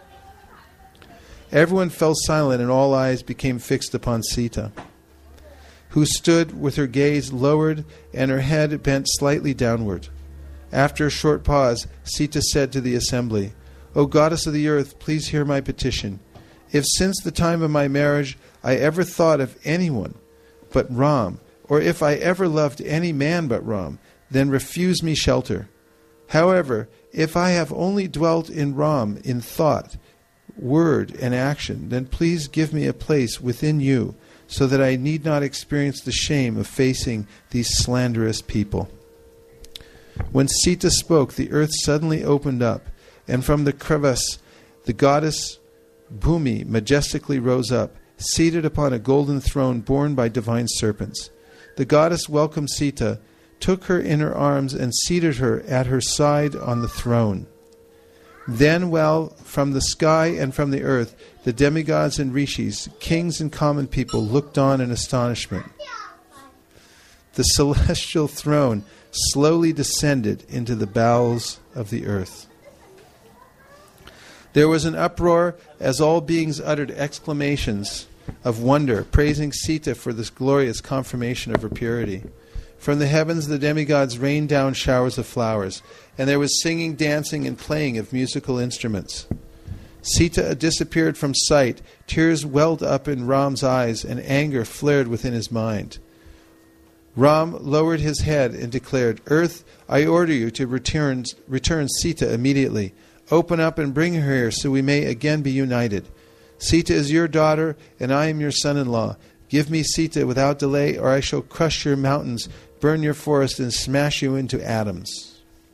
Speaker 1: Everyone fell silent and all eyes became fixed upon Sita, who stood with her gaze lowered and her head bent slightly downward. After a short pause, Sita said to the assembly, "O goddess of the earth, please hear my petition. If since the time of my marriage I ever thought of anyone but Ram, or if I ever loved any man but Ram, then refuse me shelter. However, if I have only dwelt in Ram in thought, word, and action, then please give me a place within you, so that I need not experience the shame of facing these slanderous people." When Sita spoke, the earth suddenly opened up, and from the crevice the goddess Bhumi majestically rose up, seated upon a golden throne borne by divine serpents. The goddess welcomed Sita, took her in her arms, and seated her at her side on the throne. Then, while from the sky and from the earth, the demigods and rishis, kings and common people looked on in astonishment, the celestial throne slowly descended into the bowels of the earth. There was an uproar as all beings uttered exclamations of wonder, praising Sita for this glorious confirmation of her purity. From the heavens the demigods rained down showers of flowers, and there was singing, dancing, and playing of musical instruments. Sita disappeared from sight, tears welled up in Ram's eyes, and anger flared within his mind. Ram lowered his head and declared, "Earth, I order you to return, return Sita immediately. Open up and bring her here so we may again be united. Sita is your daughter, and I am your son-in-law. Give me Sita without delay, or I shall crush your mountains, burn your forest, and smash you into atoms."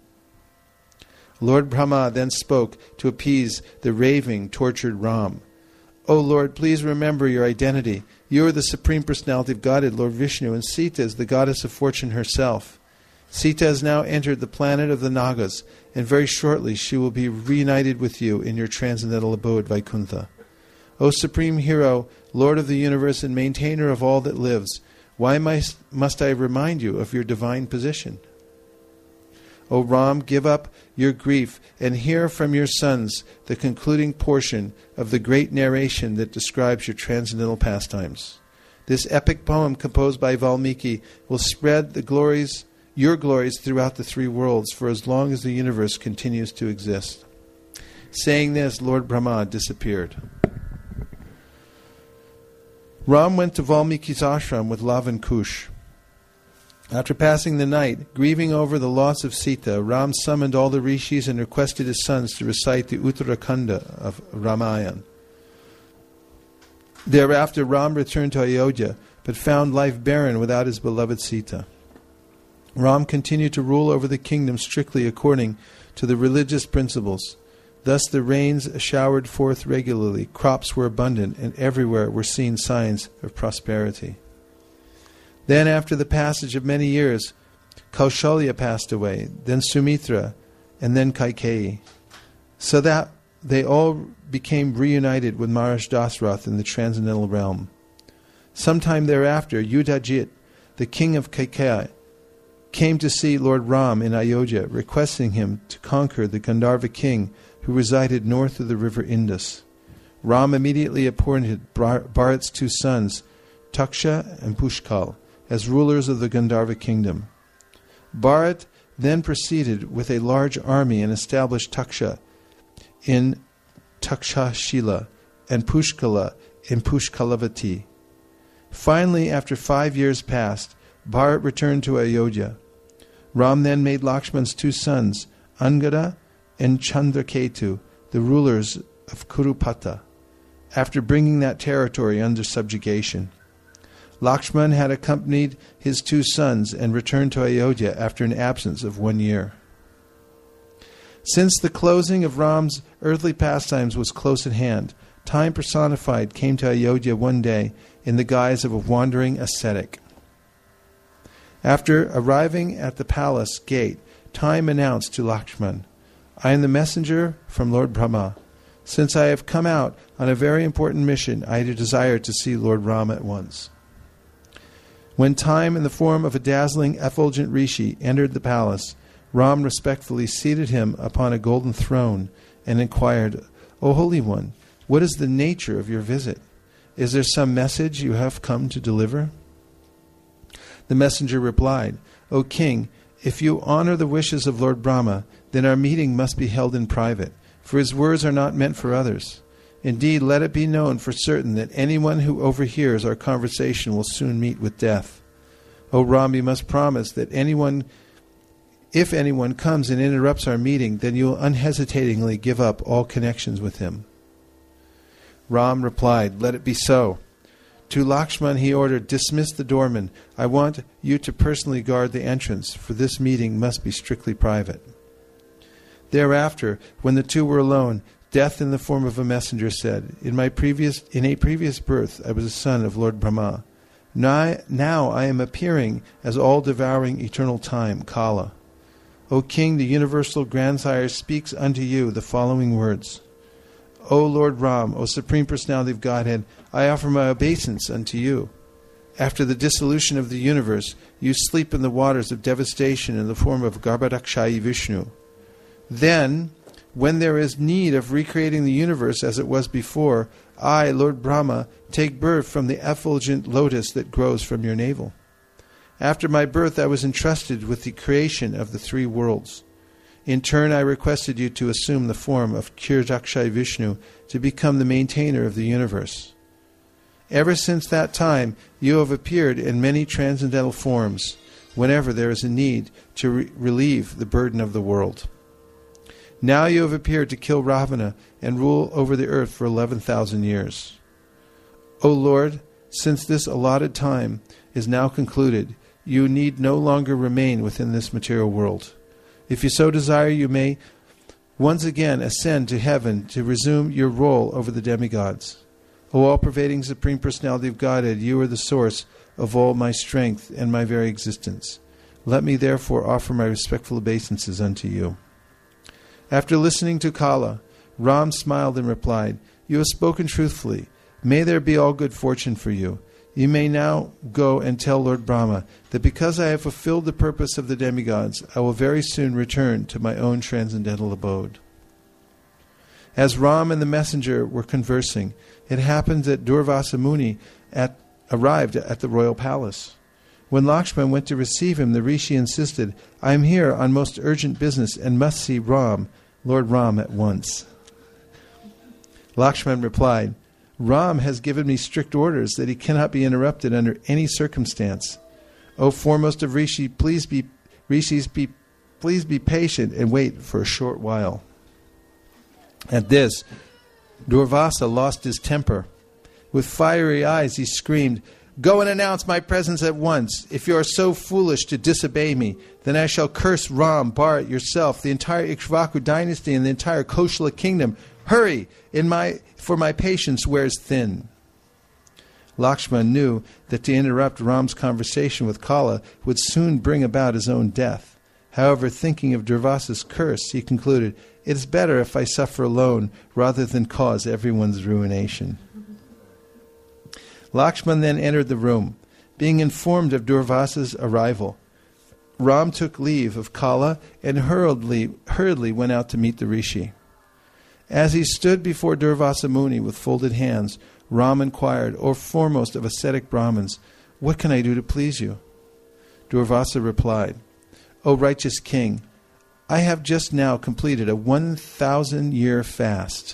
Speaker 1: Lord Brahma then spoke to appease the raving, tortured Ram. "O Lord, please remember your identity. You are the Supreme Personality of Godhead, Lord Vishnu, and Sita is the goddess of fortune herself. Sita has now entered the planet of the Nagas, and very shortly she will be reunited with you in your transcendental abode, Vaikuntha. O Supreme Hero, Lord of the universe and maintainer of all that lives, why must I remind you of your divine position? O Ram, give up your grief and hear from your sons the concluding portion of the great narration that describes your transcendental pastimes. This epic poem composed by Valmiki will spread the glories, your glories throughout the three worlds for as long as the universe continues to exist." Saying this, Lord Brahma disappeared. Ram went to Valmiki's ashram with Lavan Kush. After passing the night, grieving over the loss of Sita, Ram summoned all the rishis and requested his sons to recite the Uttarakanda of Ramayana. Thereafter Ram returned to Ayodhya, but found life barren without his beloved Sita. Ram continued to rule over the kingdom strictly according to the religious principles. Thus the rains showered forth regularly, crops were abundant, and everywhere were seen signs of prosperity. Then, after the passage of many years, Kaushalya passed away, then Sumitra, and then Kaikeyi, so that they all became reunited with Maharaj Dasrath in the transcendental realm. Sometime thereafter, Yudhajit, the king of Kaikeyi, came to see Lord Ram in Ayodhya, requesting him to conquer the Gandharva king who resided north of the river Indus. Ram immediately appointed Bharat's two sons, Taksha and Pushkal, as rulers of the Gandharva kingdom. Bharat then proceeded with a large army and established Taksha in Takshashila and Pushkala in Pushkalavati. Finally, after five years passed, Bharat returned to Ayodhya. Ram then made Lakshman's two sons, Angada and Chandraketu, the rulers of Kurupata, after bringing that territory under subjugation. Lakshman had accompanied his two sons and returned to Ayodhya after an absence of one year. Since the closing of Ram's earthly pastimes was close at hand, Time personified came to Ayodhya one day in the guise of a wandering ascetic. After arriving at the palace gate, Time announced to Lakshman, "I am the messenger from Lord Brahma. Since I have come out on a very important mission, I desire to see Lord Ram at once." When Time, in the form of a dazzling, effulgent rishi, entered the palace, Ram respectfully seated him upon a golden throne and inquired, "O Holy One, what is the nature of your visit? Is there some message you have come to deliver?" The messenger replied, "O King, if you honor the wishes of Lord Brahma, then our meeting must be held in private, for his words are not meant for others. Indeed, let it be known for certain that anyone who overhears our conversation will soon meet with death. O Ram, you must promise that anyone, if anyone comes and interrupts our meeting, then you will unhesitatingly give up all connections with him." Ram replied, "Let it be so." To Lakshman he ordered, "Dismiss the doorman. I want you to personally guard the entrance, for this meeting must be strictly private." Thereafter, when the two were alone, Death in the form of a messenger said, "In my previous, in a previous birth I was a son of Lord Brahma. Now, now I am appearing as all-devouring eternal time, Kala. O King, the universal grandsire speaks unto you the following words. O Lord Ram, O Supreme Personality of Godhead, I offer my obeisance unto you. After the dissolution of the universe, you sleep in the waters of devastation in the form of Garbhadakshayi Vishnu. Then, when there is need of recreating the universe as it was before, I, Lord Brahma, take birth from the effulgent lotus that grows from your navel. After my birth, I was entrusted with the creation of the three worlds. In turn, I requested you to assume the form of Kshirodakshayi Vishnu to become the maintainer of the universe. Ever since that time, you have appeared in many transcendental forms, whenever there is a need to re- relieve the burden of the world. Now you have appeared to kill Ravana and rule over the earth for eleven thousand years. O Lord, since this allotted time is now concluded, you need no longer remain within this material world. If you so desire, you may once again ascend to heaven to resume your role over the demigods. O all-pervading Supreme Personality of Godhead, you are the source of all my strength and my very existence. Let me therefore offer my respectful obeisances unto you." After listening to Kala, Ram smiled and replied, "You have spoken truthfully. May there be all good fortune for you. You may now go and tell Lord Brahma that because I have fulfilled the purpose of the demigods, I will very soon return to my own transcendental abode." As Ram and the messenger were conversing, it happened that Durvasa Muni at, arrived at the royal palace. When Lakshman went to receive him, the rishi insisted, "I am here on most urgent business and must see Ram, Lord Ram, at once." Lakshman replied, "Ram has given me strict orders that he cannot be interrupted under any circumstance. O foremost of rishi, please be rishis, be please be patient and wait for a short while." At this, Durvasa lost his temper. With fiery eyes he screamed, Go and announce my presence at once. If you are so foolish to disobey me, then I shall curse Ram, Bharat, yourself, the entire Ikshvaku dynasty, and the entire Koshala kingdom. Hurry, in my for my patience wears thin." Lakshman knew that to interrupt Ram's conversation with Kala would soon bring about his own death. However, thinking of Durvasa's curse, he concluded, "It is better if I suffer alone rather than cause everyone's ruination." Lakshman then entered the room. Being informed of Durvasa's arrival, Ram took leave of Kala and hurriedly, hurriedly went out to meet the rishi. As he stood before Durvasa Muni with folded hands, Ram inquired, "O foremost of ascetic Brahmins, what can I do to please you?" Durvasa replied, "O righteous king, I have just now completed a one thousand year fast.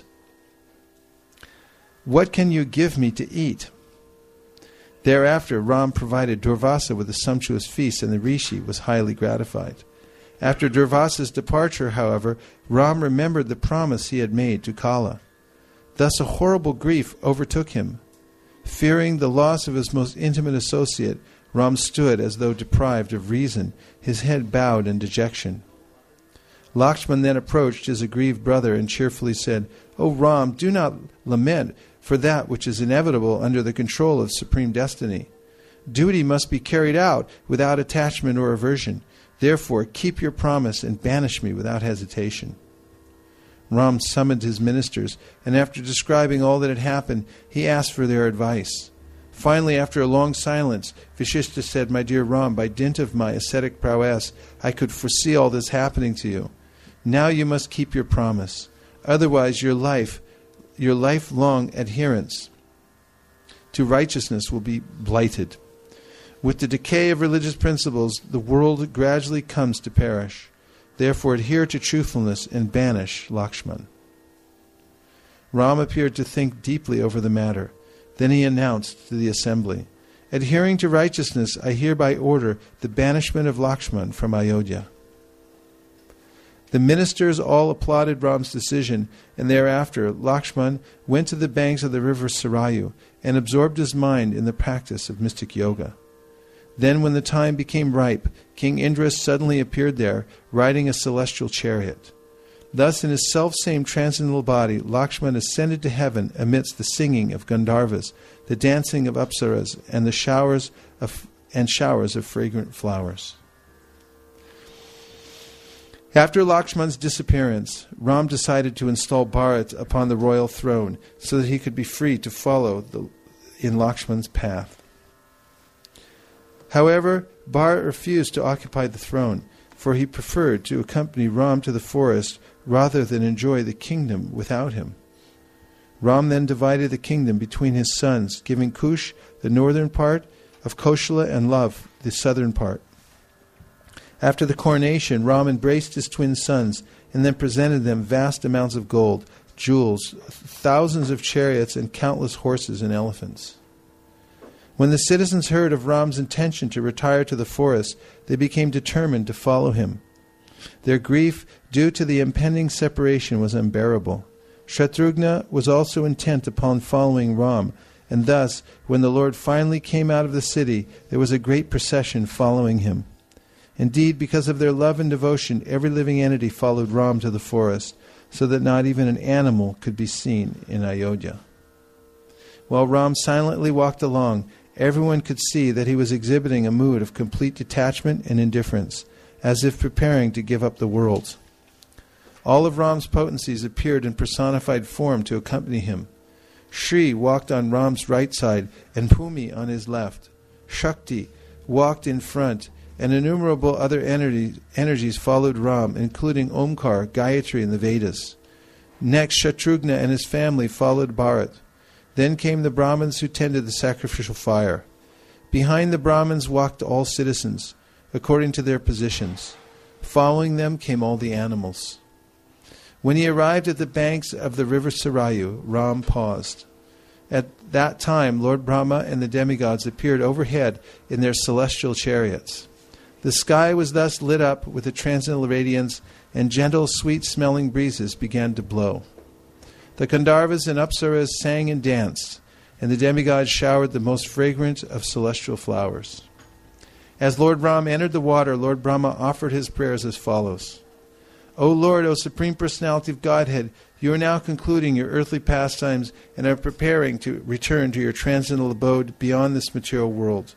Speaker 1: What can you give me to eat?" Thereafter, Ram provided Durvasa with a sumptuous feast, and the rishi was highly gratified. After Durvasa's departure, however, Ram remembered the promise he had made to Kala. Thus a horrible grief overtook him. Fearing the loss of his most intimate associate, Ram stood as though deprived of reason, his head bowed in dejection. Lakshman then approached his aggrieved brother and cheerfully said, "O Ram, do not lament for that which is inevitable under the control of supreme destiny. Duty must be carried out without attachment or aversion. Therefore, keep your promise and banish me without hesitation." Ram summoned his ministers, and after describing all that had happened, he asked for their advice. Finally, after a long silence, Vashishta said, "My dear Ram, by dint of my ascetic prowess, I could foresee all this happening to you. Now you must keep your promise. Otherwise, your life, your lifelong adherence to righteousness will be blighted. With the decay of religious principles, the world gradually comes to perish. Therefore adhere to truthfulness and banish Lakshman." Ram appeared to think deeply over the matter. Then he announced to the assembly, "Adhering to righteousness, I hereby order the banishment of Lakshman from Ayodhya." The ministers all applauded Ram's decision, and thereafter Lakshman went to the banks of the river Sarayu and absorbed his mind in the practice of mystic yoga. Then when the time became ripe, King Indra suddenly appeared there, riding a celestial chariot. Thus in his self-same transcendental body, Lakshman ascended to heaven amidst the singing of Gandharvas, the dancing of Apsaras, and the showers of and showers of fragrant flowers. After Lakshman's disappearance, Ram decided to install Bharat upon the royal throne so that he could be free to follow the, in Lakshman's path. However, Bharat refused to occupy the throne, for he preferred to accompany Ram to the forest rather than enjoy the kingdom without him. Ram then divided the kingdom between his sons, giving Kush the northern part of Koshala and Love the southern part. After the coronation, Ram embraced his twin sons and then presented them vast amounts of gold, jewels, thousands of chariots, and countless horses and elephants. When the citizens heard of Ram's intention to retire to the forest, they became determined to follow him. Their grief due to the impending separation was unbearable. Shatrughna was also intent upon following Ram, and thus, when the Lord finally came out of the city, there was a great procession following him. Indeed, because of their love and devotion, every living entity followed Ram to the forest, so that not even an animal could be seen in Ayodhya. While Ram silently walked along, everyone could see that he was exhibiting a mood of complete detachment and indifference, as if preparing to give up the world. All of Ram's potencies appeared in personified form to accompany him. Shri walked on Ram's right side and Bhumi on his left. Shakti walked in front, and innumerable other energies, energies followed Ram, including Omkar, Gayatri, and the Vedas. Next, Shatrughna and his family followed Bharat. Then came the Brahmins who tended the sacrificial fire. Behind the Brahmins walked all citizens, according to their positions. Following them came all the animals. When he arrived at the banks of the river Sarayu, Ram paused. At that time, Lord Brahma and the demigods appeared overhead in their celestial chariots. The sky was thus lit up with a transcendental radiance, and gentle, sweet-smelling breezes began to blow. The Gandharvas and Apsaras sang and danced, and the demigods showered the most fragrant of celestial flowers. As Lord Ram entered the water, Lord Brahma offered his prayers as follows. O Lord, O Supreme Personality of Godhead, you are now concluding your earthly pastimes and are preparing to return to your transcendental abode beyond this material world.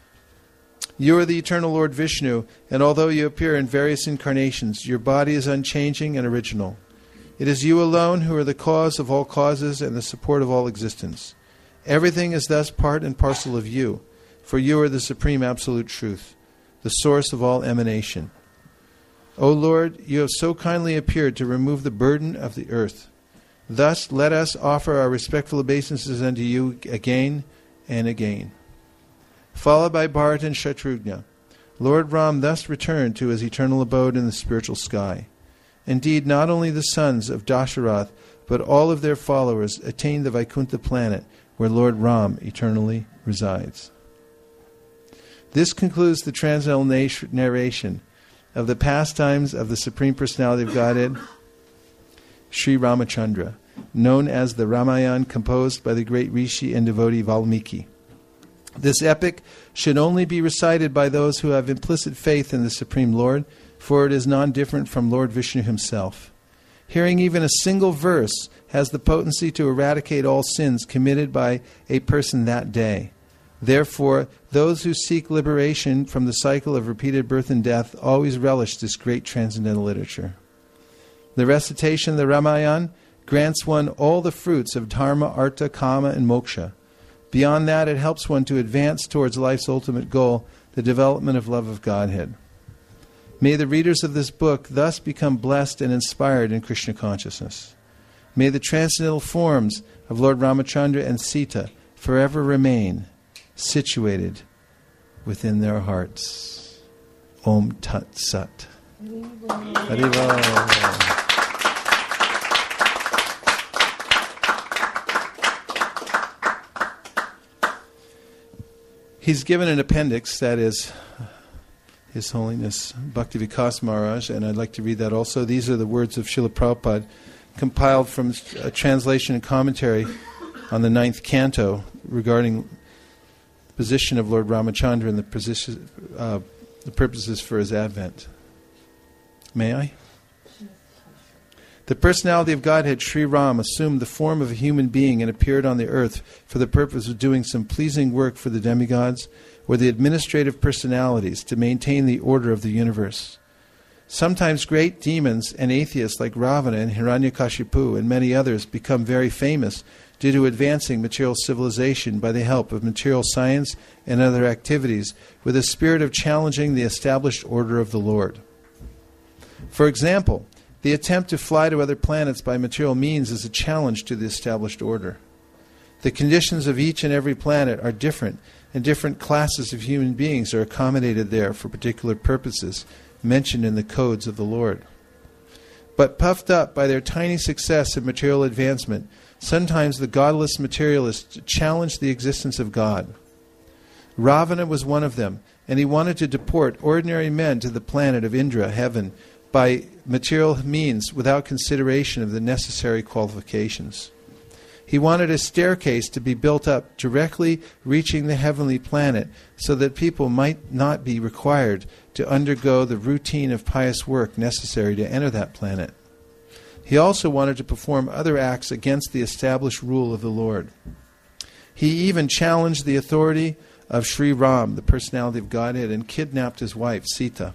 Speaker 1: You are the eternal Lord Vishnu, and although you appear in various incarnations, your body is unchanging and original. It is you alone who are the cause of all causes and the support of all existence. Everything is thus part and parcel of you, for you are the supreme absolute truth, the source of all emanation. O Lord, you have so kindly appeared to remove the burden of the earth. Thus let us offer our respectful obeisances unto you again and again. Followed by Bharata and Shatrughna, Lord Ram thus returned to his eternal abode in the spiritual sky. Indeed, not only the sons of Dasharath, but all of their followers attained the Vaikuntha planet, where Lord Ram eternally resides. This concludes the transcendental narration of the pastimes of the Supreme Personality of Godhead, Sri Ramachandra, known as the Ramayana, composed by the great Rishi and devotee Valmiki. This epic should only be recited by those who have implicit faith in the Supreme Lord, for it is non-different from Lord Vishnu himself. Hearing even a single verse has the potency to eradicate all sins committed by a person that day. Therefore, those who seek liberation from the cycle of repeated birth and death always relish this great transcendental literature. The recitation of the Ramayana grants one all the fruits of dharma, artha, kama, and moksha. Beyond that, it helps one to advance towards life's ultimate goal, the development of love of Godhead. May the readers of this book thus become blessed and inspired in Krishna consciousness. May the transcendental forms of Lord Ramachandra and Sita forever remain situated within their hearts. Om Tat Sat. Haribol. He's given an appendix, that is His Holiness Bhakti Vikas Maharaj, and I'd like to read that also. These are the words of Srila Prabhupada, compiled from a translation and commentary on the ninth canto regarding the position of Lord Ramachandra and the, position, uh, the purposes for his advent. May I? The personality of Godhead, Sri Ram, assumed the form of a human being and appeared on the earth for the purpose of doing some pleasing work for the demigods or the administrative personalities to maintain the order of the universe. Sometimes great demons and atheists like Ravana and Hiranyakashipu and many others become very famous due to advancing material civilization by the help of material science and other activities with a spirit of challenging the established order of the Lord. For example, the attempt to fly to other planets by material means is a challenge to the established order. The conditions of each and every planet are different, and different classes of human beings are accommodated there for particular purposes mentioned in the codes of the Lord. But puffed up by their tiny success in material advancement, sometimes the godless materialists challenge the existence of God. Ravana was one of them, and he wanted to deport ordinary men to the planet of Indra, heaven, by material means without consideration of the necessary qualifications. He wanted a staircase to be built up directly reaching the heavenly planet so that people might not be required to undergo the routine of pious work necessary to enter that planet. He also wanted to perform other acts against the established rule of the Lord. He even challenged the authority of Sri Ram, the personality of Godhead, and kidnapped his wife, Sita.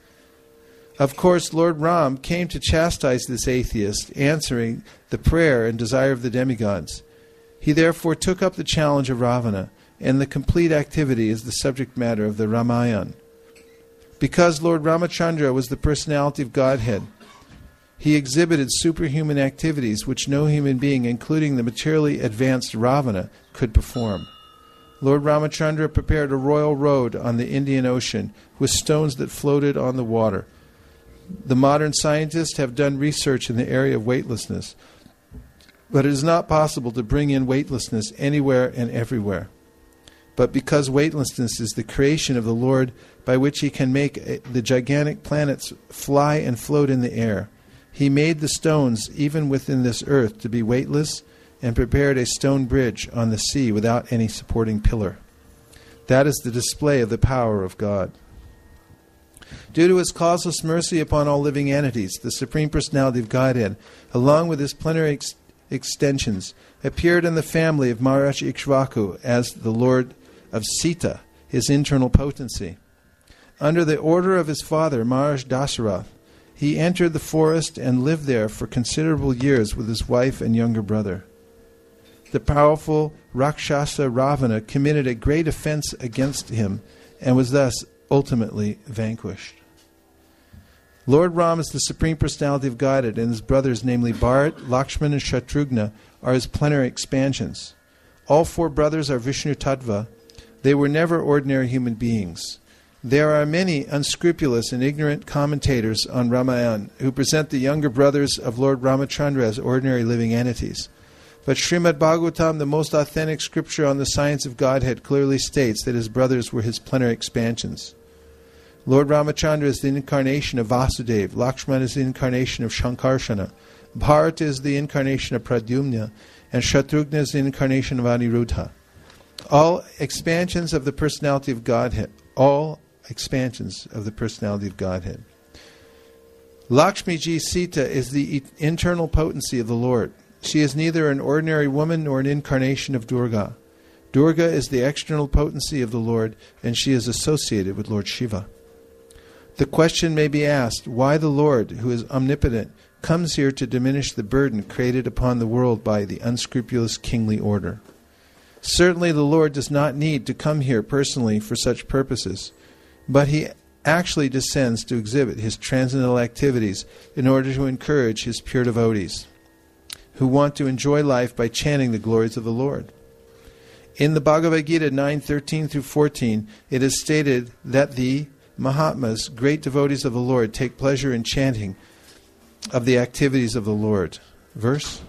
Speaker 1: Of course, Lord Ram came to chastise this atheist, answering the prayer and desire of the demigods. He therefore took up the challenge of Ravana, and the complete activity is the subject matter of the Ramayana. Because Lord Ramachandra was the personality of Godhead, he exhibited superhuman activities which no human being, including the materially advanced Ravana, could perform. Lord Ramachandra prepared a royal road on the Indian Ocean with stones that floated on the water. The modern scientists have done research in the area of weightlessness, but it is not possible to bring in weightlessness anywhere and everywhere. But because weightlessness is the creation of the Lord by which he can make the gigantic planets fly and float in the air, he made the stones, even within this earth, to be weightless and prepared a stone bridge on the sea without any supporting pillar. That is the display of the power of God. Due to his causeless mercy upon all living entities, the Supreme Personality of Godhead, along with his plenary ex- extensions, appeared in the family of Maharaj Ikshvaku as the Lord of Sita, his internal potency. Under the order of his father, Maharaj Dasarath, he entered the forest and lived there for considerable years with his wife and younger brother. The powerful Rakshasa Ravana committed a great offense against him and was thus ultimately vanquished. Lord Ram is the Supreme Personality of Godhead, and his brothers, namely Bharat, Lakshman, and Shatrughna, are his plenary expansions. All four brothers are Vishnu Tattva. They were never ordinary human beings. There are many unscrupulous and ignorant commentators on Ramayana who present the younger brothers of Lord Ramachandra as ordinary living entities. But Srimad Bhagavatam, the most authentic scripture on the science of Godhead, clearly states that his brothers were his plenary expansions. Lord Ramachandra is the incarnation of Vasudeva, Lakshmana is the incarnation of Shankarshana, Bharata is the incarnation of Pradyumna, and Shatrughna is the incarnation of Aniruddha. All expansions of the personality of Godhead, all expansions of the personality of Godhead. Lakshmi Ji Sita is the internal potency of the Lord. She is neither an ordinary woman nor an incarnation of Durga. Durga is the external potency of the Lord, and she is associated with Lord Shiva. The question may be asked, why the Lord, who is omnipotent, comes here to diminish the burden created upon the world by the unscrupulous kingly order. Certainly the Lord does not need to come here personally for such purposes, but he actually descends to exhibit his transcendental activities in order to encourage his pure devotees, who want to enjoy life by chanting the glories of the Lord. In the Bhagavad Gita nine thirteen through fourteen, it is stated that the Mahatmas, great devotees of the Lord, take pleasure in chanting of the activities of the Lord. Verse?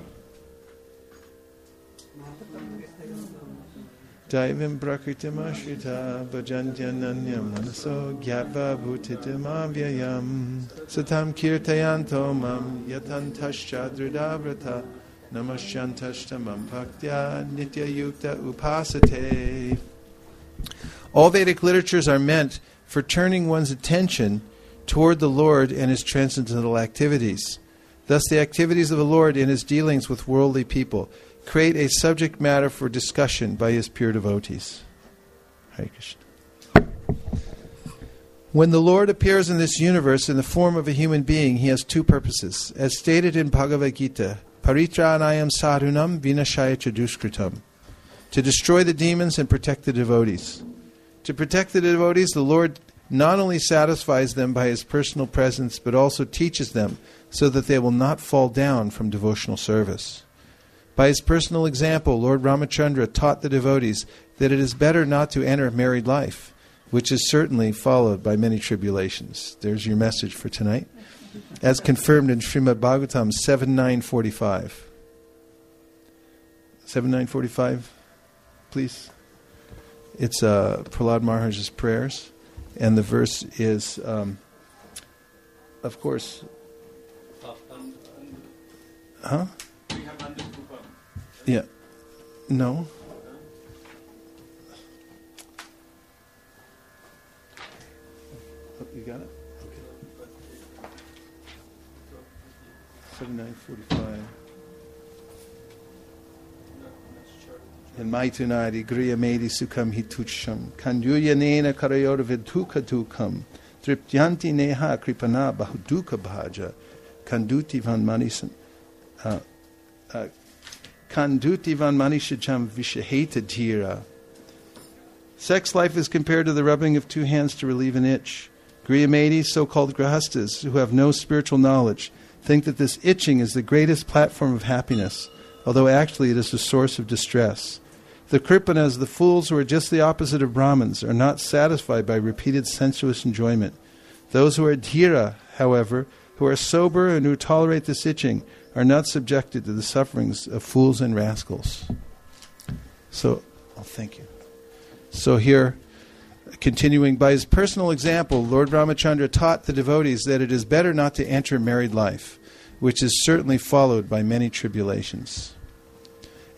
Speaker 1: Daivim prakritim ashrita bhajantyananyam manaso gyatva bhutitim avyayam satam kirtayanto mam yatantaschadridavrata namasyantastamam bhaktya nityayukta upasate. All Vedic literatures are meant for turning one's attention toward the Lord and his transcendental activities. Thus the activities of the Lord in his dealings with worldly people create a subject matter for discussion by his pure devotees. Hare Krishna. When the Lord appears in this universe in the form of a human being, he has two purposes. As stated in Bhagavad Gita, Paritranayam sadhunam vinashaya chaduskritam, to destroy the demons and protect the devotees. To protect the devotees, the Lord not only satisfies them by his personal presence, but also teaches them so that they will not fall down from devotional service. By his personal example, Lord Ramachandra taught the devotees that it is better not to enter married life, which is certainly followed by many tribulations. There's your message for tonight, as confirmed in Srimad Bhagavatam seven nine forty-five. seven nine forty-five, please. It's uh, Prahlad Maharaj's prayers, and the verse is, um, of course, huh? Yeah. No. Oh, you got it? Okay. seven nine forty-five. And Maitunadi Griya Medi Sukham Hitucham Kanduya Nena Karayor Viduka Dukam Triptyanti Neha Kripana Bahuduka Bhaja Kanduti Van Manisan uh, uh, Kanduti Van Manishacham Vishaheta Dhira. Sex life is compared to the rubbing of two hands to relieve an itch. Griyamedi, so-called grahastas, who have no spiritual knowledge, think that this itching is the greatest platform of happiness, although actually it is a source of distress. The Kripanas, the fools who are just the opposite of Brahmins, are not satisfied by repeated sensuous enjoyment. Those who are dhira, however, who are sober and who tolerate this itching, are not subjected to the sufferings of fools and rascals. So, oh, thank you. So here, continuing, by his personal example, Lord Ramachandra taught the devotees that it is better not to enter married life, which is certainly followed by many tribulations.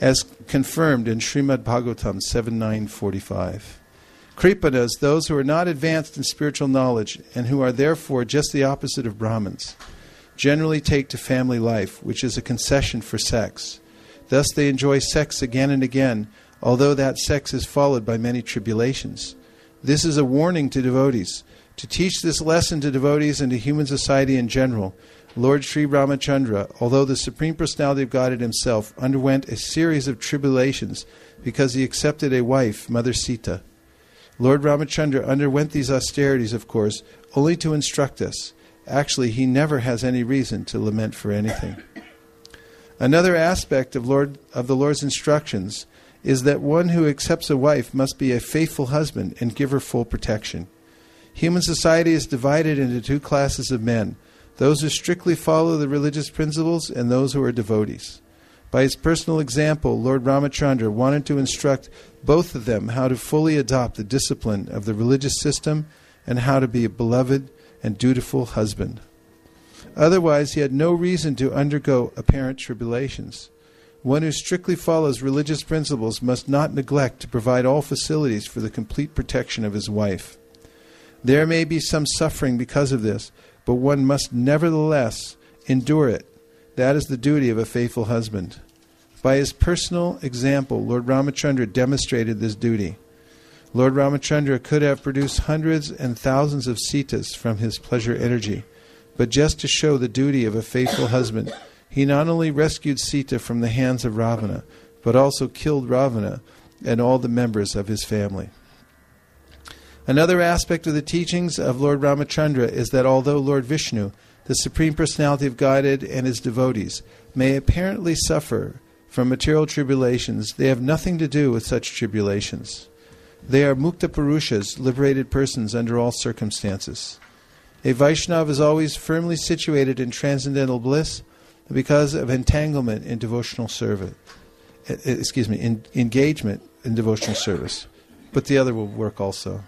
Speaker 1: as confirmed in Srimad Bhagavatam seven nine forty-five. Kripanas, those who are not advanced in spiritual knowledge and who are therefore just the opposite of Brahmins, generally take to family life, which is a concession for sex. Thus they enjoy sex again and again, although that sex is followed by many tribulations. This is a warning to devotees. To teach this lesson to devotees and to human society in general, Lord Sri Ramachandra, although the Supreme Personality of Godhead himself, underwent a series of tribulations because he accepted a wife, Mother Sita. Lord Ramachandra underwent these austerities, of course, only to instruct us. Actually, he never has any reason to lament for anything. Another aspect of Lord of the Lord's instructions is that one who accepts a wife must be a faithful husband and give her full protection. Human society is divided into two classes of men, those who strictly follow the religious principles and those who are devotees. By his personal example, Lord Ramachandra wanted to instruct both of them how to fully adopt the discipline of the religious system and how to be a beloved and dutiful husband. Otherwise, he had no reason to undergo apparent tribulations. One who strictly follows religious principles must not neglect to provide all facilities for the complete protection of his wife. There may be some suffering because of this, but one must nevertheless endure it. That is the duty of a faithful husband. By his personal example, Lord Ramachandra demonstrated this duty. Lord Ramachandra could have produced hundreds and thousands of Sitas from his pleasure energy, but just to show the duty of a faithful husband, he not only rescued Sita from the hands of Ravana, but also killed Ravana and all the members of his family. Another aspect of the teachings of Lord Ramachandra is that although Lord Vishnu, the Supreme Personality of Godhead, and his devotees may apparently suffer from material tribulations, they have nothing to do with such tribulations. They are Mukta Purushas, liberated persons under all circumstances. A Vaishnava is always firmly situated in transcendental bliss because of entanglement in devotional service. Excuse me, in engagement in devotional service. But the other will work also.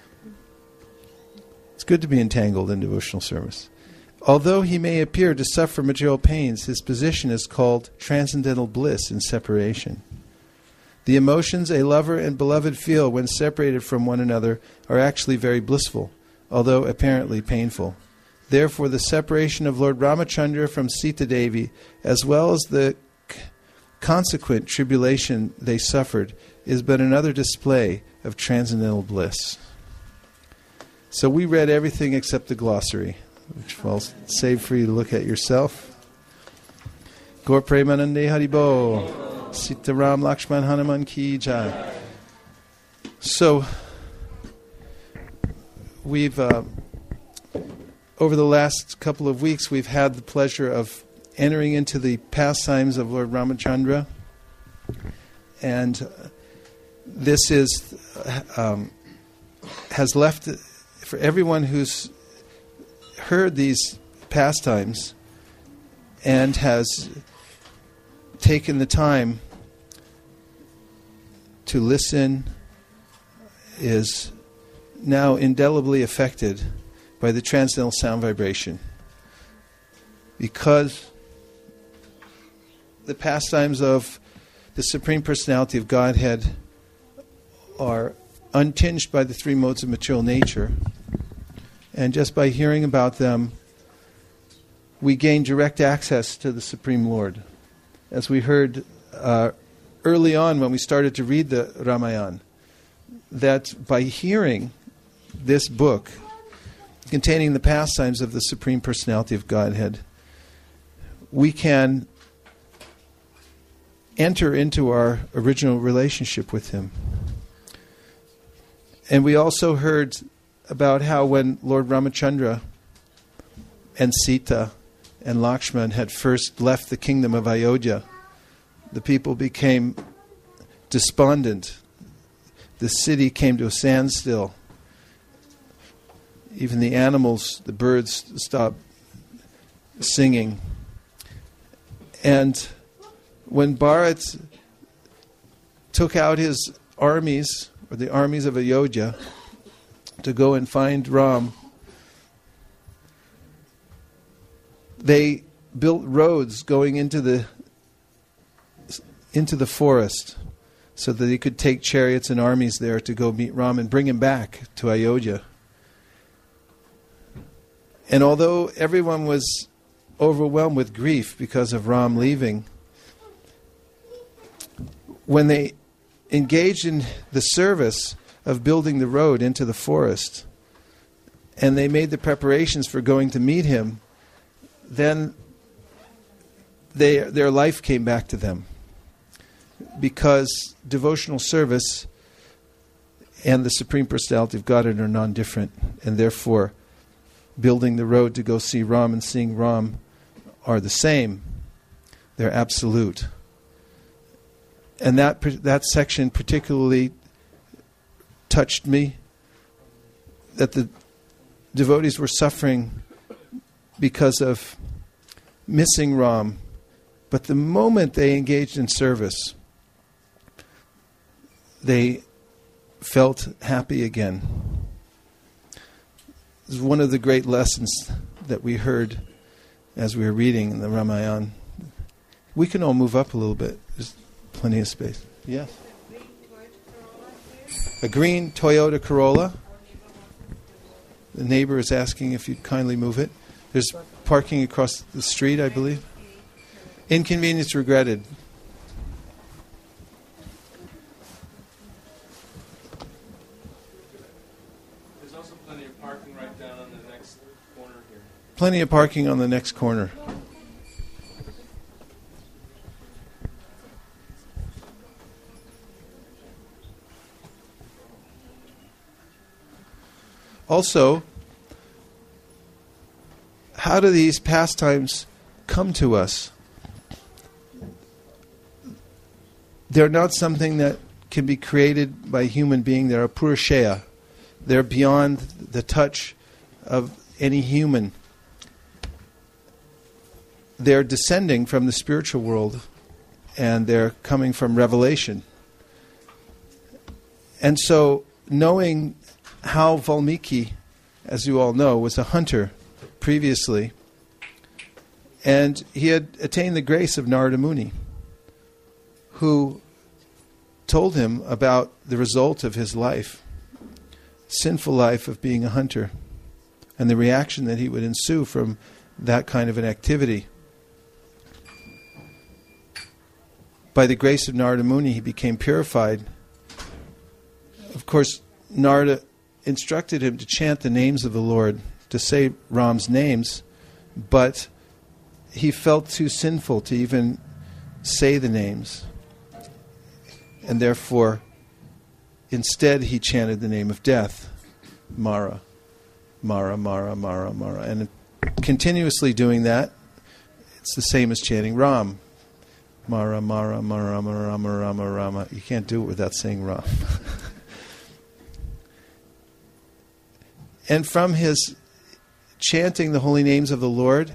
Speaker 1: It's good to be entangled in devotional service. Although he may appear to suffer material pains, his position is called transcendental bliss in separation. The emotions a lover and beloved feel when separated from one another are actually very blissful, although apparently painful. Therefore, the separation of Lord Ramachandra from Sita Devi, as well as the c- consequent tribulation they suffered, is but another display of transcendental bliss. So we read everything except the glossary, which I'll save for you to look at yourself. Gaur Premanande Haribo, Sita Ram Lakshman Hanuman Ki Jai. So, we've, uh, over the last couple of weeks, we've had the pleasure of entering into the pastimes of Lord Ramachandra. And this is, um, has left, for everyone who's heard these pastimes and has taken the time to listen, is now indelibly affected by the transcendental sound vibration, because the pastimes of the Supreme Personality of Godhead are untinged by the three modes of material nature, and just by hearing about them, we gain direct access to the Supreme Lord. As we heard uh, early on when we started to read the Ramayana, that by hearing this book containing the pastimes of the Supreme Personality of Godhead, we can enter into our original relationship with Him. And we also heard about how when Lord Ramachandra and Sita and Lakshman had first left the kingdom of Ayodhya, the people became despondent. The city came to a standstill. Even the animals, the birds, stopped singing. And when Bharat took out his armies, or the armies of Ayodhya, to go and find Ram, they built roads going into the into the forest so that he could take chariots and armies there to go meet Ram and bring him back to Ayodhya. And although everyone was overwhelmed with grief because of Ram leaving, when they engaged in the service of building the road into the forest, and they made the preparations for going to meet him, then they, their life came back to them. Because devotional service and the Supreme Personality of Godhead are non-different, and therefore building the road to go see Ram and seeing Ram are the same. They're absolute. And that that section particularly touched me, that the devotees were suffering because of missing Ram. But the moment they engaged in service, they felt happy again. This is one of the great lessons that we heard as we were reading in the Ramayana. We can all move up a little bit. There's plenty of space. Yes? A green Toyota Corolla. The neighbor is asking if you'd kindly move it. There's parking across the street, I believe. Inconvenience regretted.
Speaker 2: There's also plenty of parking right down on the next corner here.
Speaker 1: Plenty of parking on the next corner. Also, how do these pastimes come to us? They're not something that can be created by a human being. They're a purusheya. They're beyond the touch of any human. They're descending from the spiritual world, and they're coming from revelation. And so, knowing how Valmiki, as you all know, was a hunter previously, and he had attained the grace of Narada Muni, who told him about the result of his life, sinful life of being a hunter, and the reaction that he would ensue from that kind of an activity. By the grace of Narada Muni, he became purified. Of course, Narada instructed him to chant the names of the Lord, to say Ram's names, but he felt too sinful to even say the names. And therefore, instead he chanted the name of death, Mara, Mara, Mara, Mara, Mara. And continuously doing that, it's the same as chanting Ram. Mara, Mara, Mara, Rama, Rama, Rama, Rama. You can't do it without saying Ram. And from his chanting the holy names of the Lord,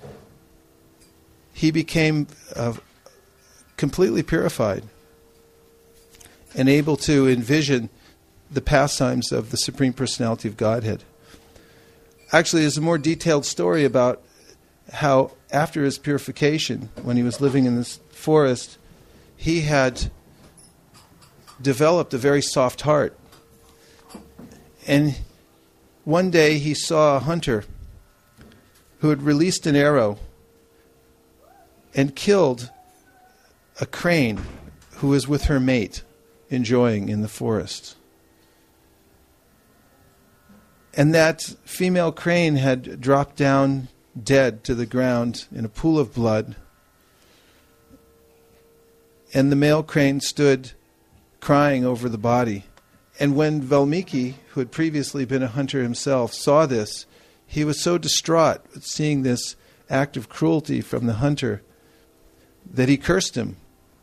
Speaker 1: he became uh, completely purified and able to envision the pastimes of the Supreme Personality of Godhead. Actually, there's a more detailed story about how after his purification, when he was living in this forest, he had developed a very soft heart. And one day he saw a hunter who had released an arrow and killed a crane who was with her mate, enjoying in the forest. And that female crane had dropped down dead to the ground in a pool of blood. And the male crane stood crying over the body. And when Valmiki, who had previously been a hunter himself, saw this, he was so distraught at seeing this act of cruelty from the hunter that he cursed him.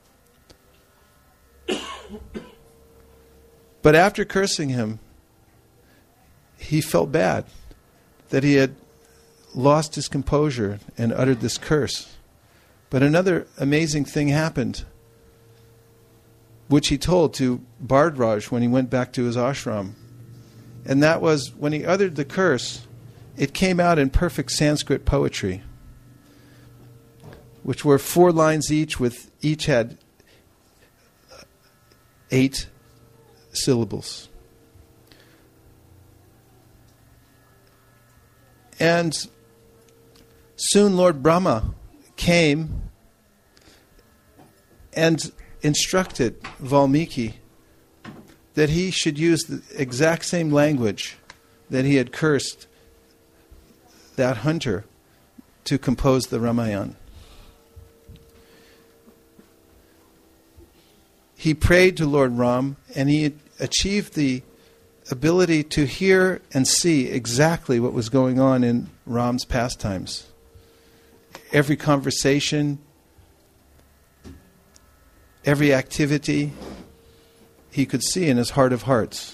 Speaker 1: But after cursing him, he felt bad that he had lost his composure and uttered this curse. But another amazing thing happened, which he told to Bhardraj when he went back to his ashram. And that was, when he uttered the curse, it came out in perfect Sanskrit poetry, which were four lines each, with each had eight syllables. And soon Lord Brahma came and instructed Valmiki that he should use the exact same language that he had cursed that hunter to compose the Ramayana. He prayed to Lord Ram, and he achieved the ability to hear and see exactly what was going on in Ram's pastimes. Every conversation, every activity, he could see in his heart of hearts.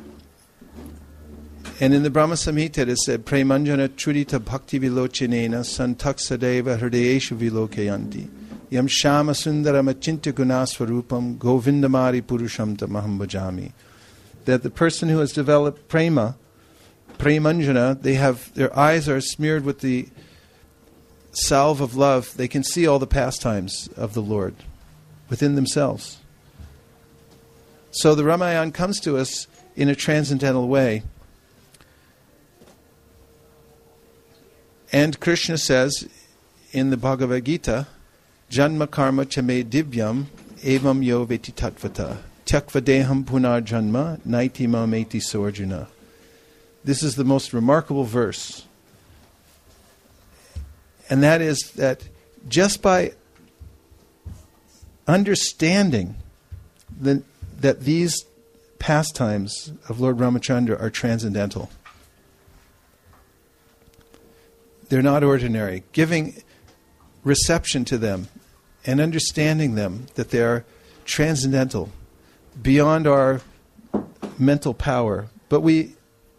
Speaker 1: And in the Brahma Samhita it said, Premanjana churita bhakti vilochinena santaksadeva hridayeshu vilokayanti yam shama sundaram achinta gunasvarupam govindamari purusham tamaham bhajami. That the person who has developed prema, premanjana, they have, their eyes are smeared with the salve of love. They can see all the pastimes of the Lord within themselves. So the Ramayana comes to us in a transcendental way. And Krishna says in the Bhagavad Gita, Janma karma chame divyam evam yo veti tattvata tyakva deham punar janma naiti mameti sorjuna. This is the most remarkable verse. And that is that just by understanding the, that these pastimes of Lord Ramachandra are transcendental, they're not ordinary. Giving reception to them and understanding them, that they are transcendental, beyond our mental power. But we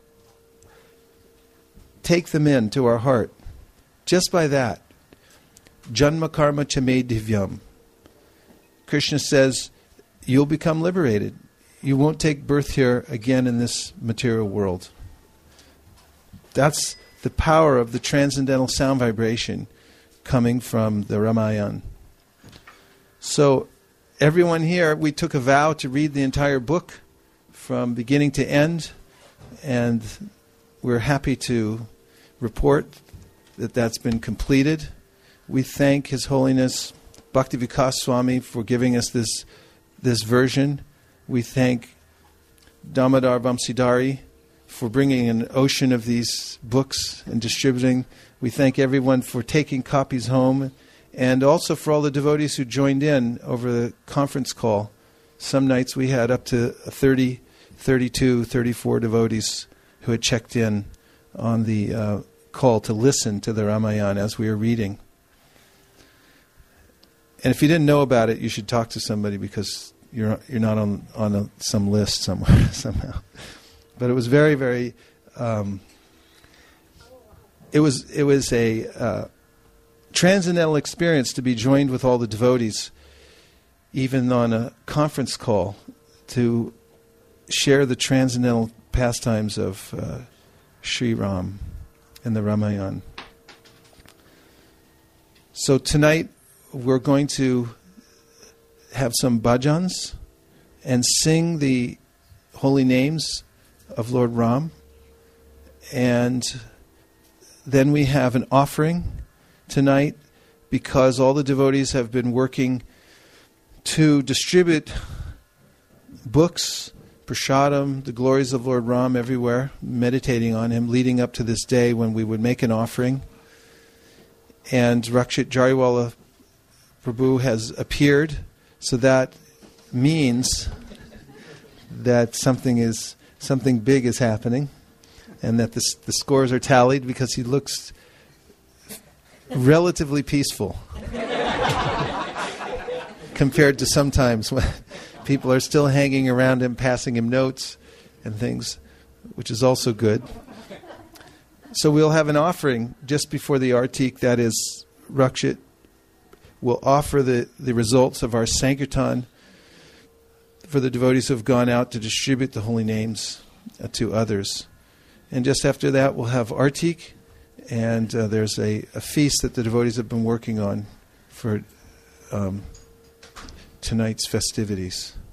Speaker 1: take them into our heart. Just by that. Janma karma chame divyam. Krishna says, you'll become liberated. You won't take birth here again in this material world. That's the power of the transcendental sound vibration coming from the Ramayana. So, everyone here, we took a vow to read the entire book from beginning to end, and we're happy to report that that's been completed. We thank His Holiness Bhakti Vikas Swami for giving us this this version. We thank Damodar Vamsidhari for bringing an ocean of these books and distributing. We thank everyone for taking copies home, and also for all the devotees who joined in over the conference call. Some nights we had up to thirty, thirty-two, thirty-four devotees who had checked in on the uh, call to listen to the Ramayana as we were reading. And if you didn't know about it, you should talk to somebody, because you're you're not on on a, some list somewhere somehow. But it was very, very. Um, it was it was a uh, transcendental experience to be joined with all the devotees, even on a conference call, to share the transcendental pastimes of uh, Sri Ram and the Ramayana. So tonight we're going to have some bhajans and sing the holy names of Lord Ram, and then we have an offering tonight, because all the devotees have been working to distribute books, prasadam, the glories of Lord Ram everywhere, meditating on him, leading up to this day when we would make an offering. And Rakshit Jariwala Prabhu has appeared, so that means that something is something big is happening, and that the, the scores are tallied, because he looks relatively peaceful compared to sometimes when people are still hanging around him, passing him notes and things, which is also good. So we'll have an offering just before the Artik, that is, Rakshit will offer the, the results of our Sankirtan for the devotees who have gone out to distribute the holy names uh, to others. And just after that, we'll have Artik, and uh, there's a, a feast that the devotees have been working on for um, tonight's festivities.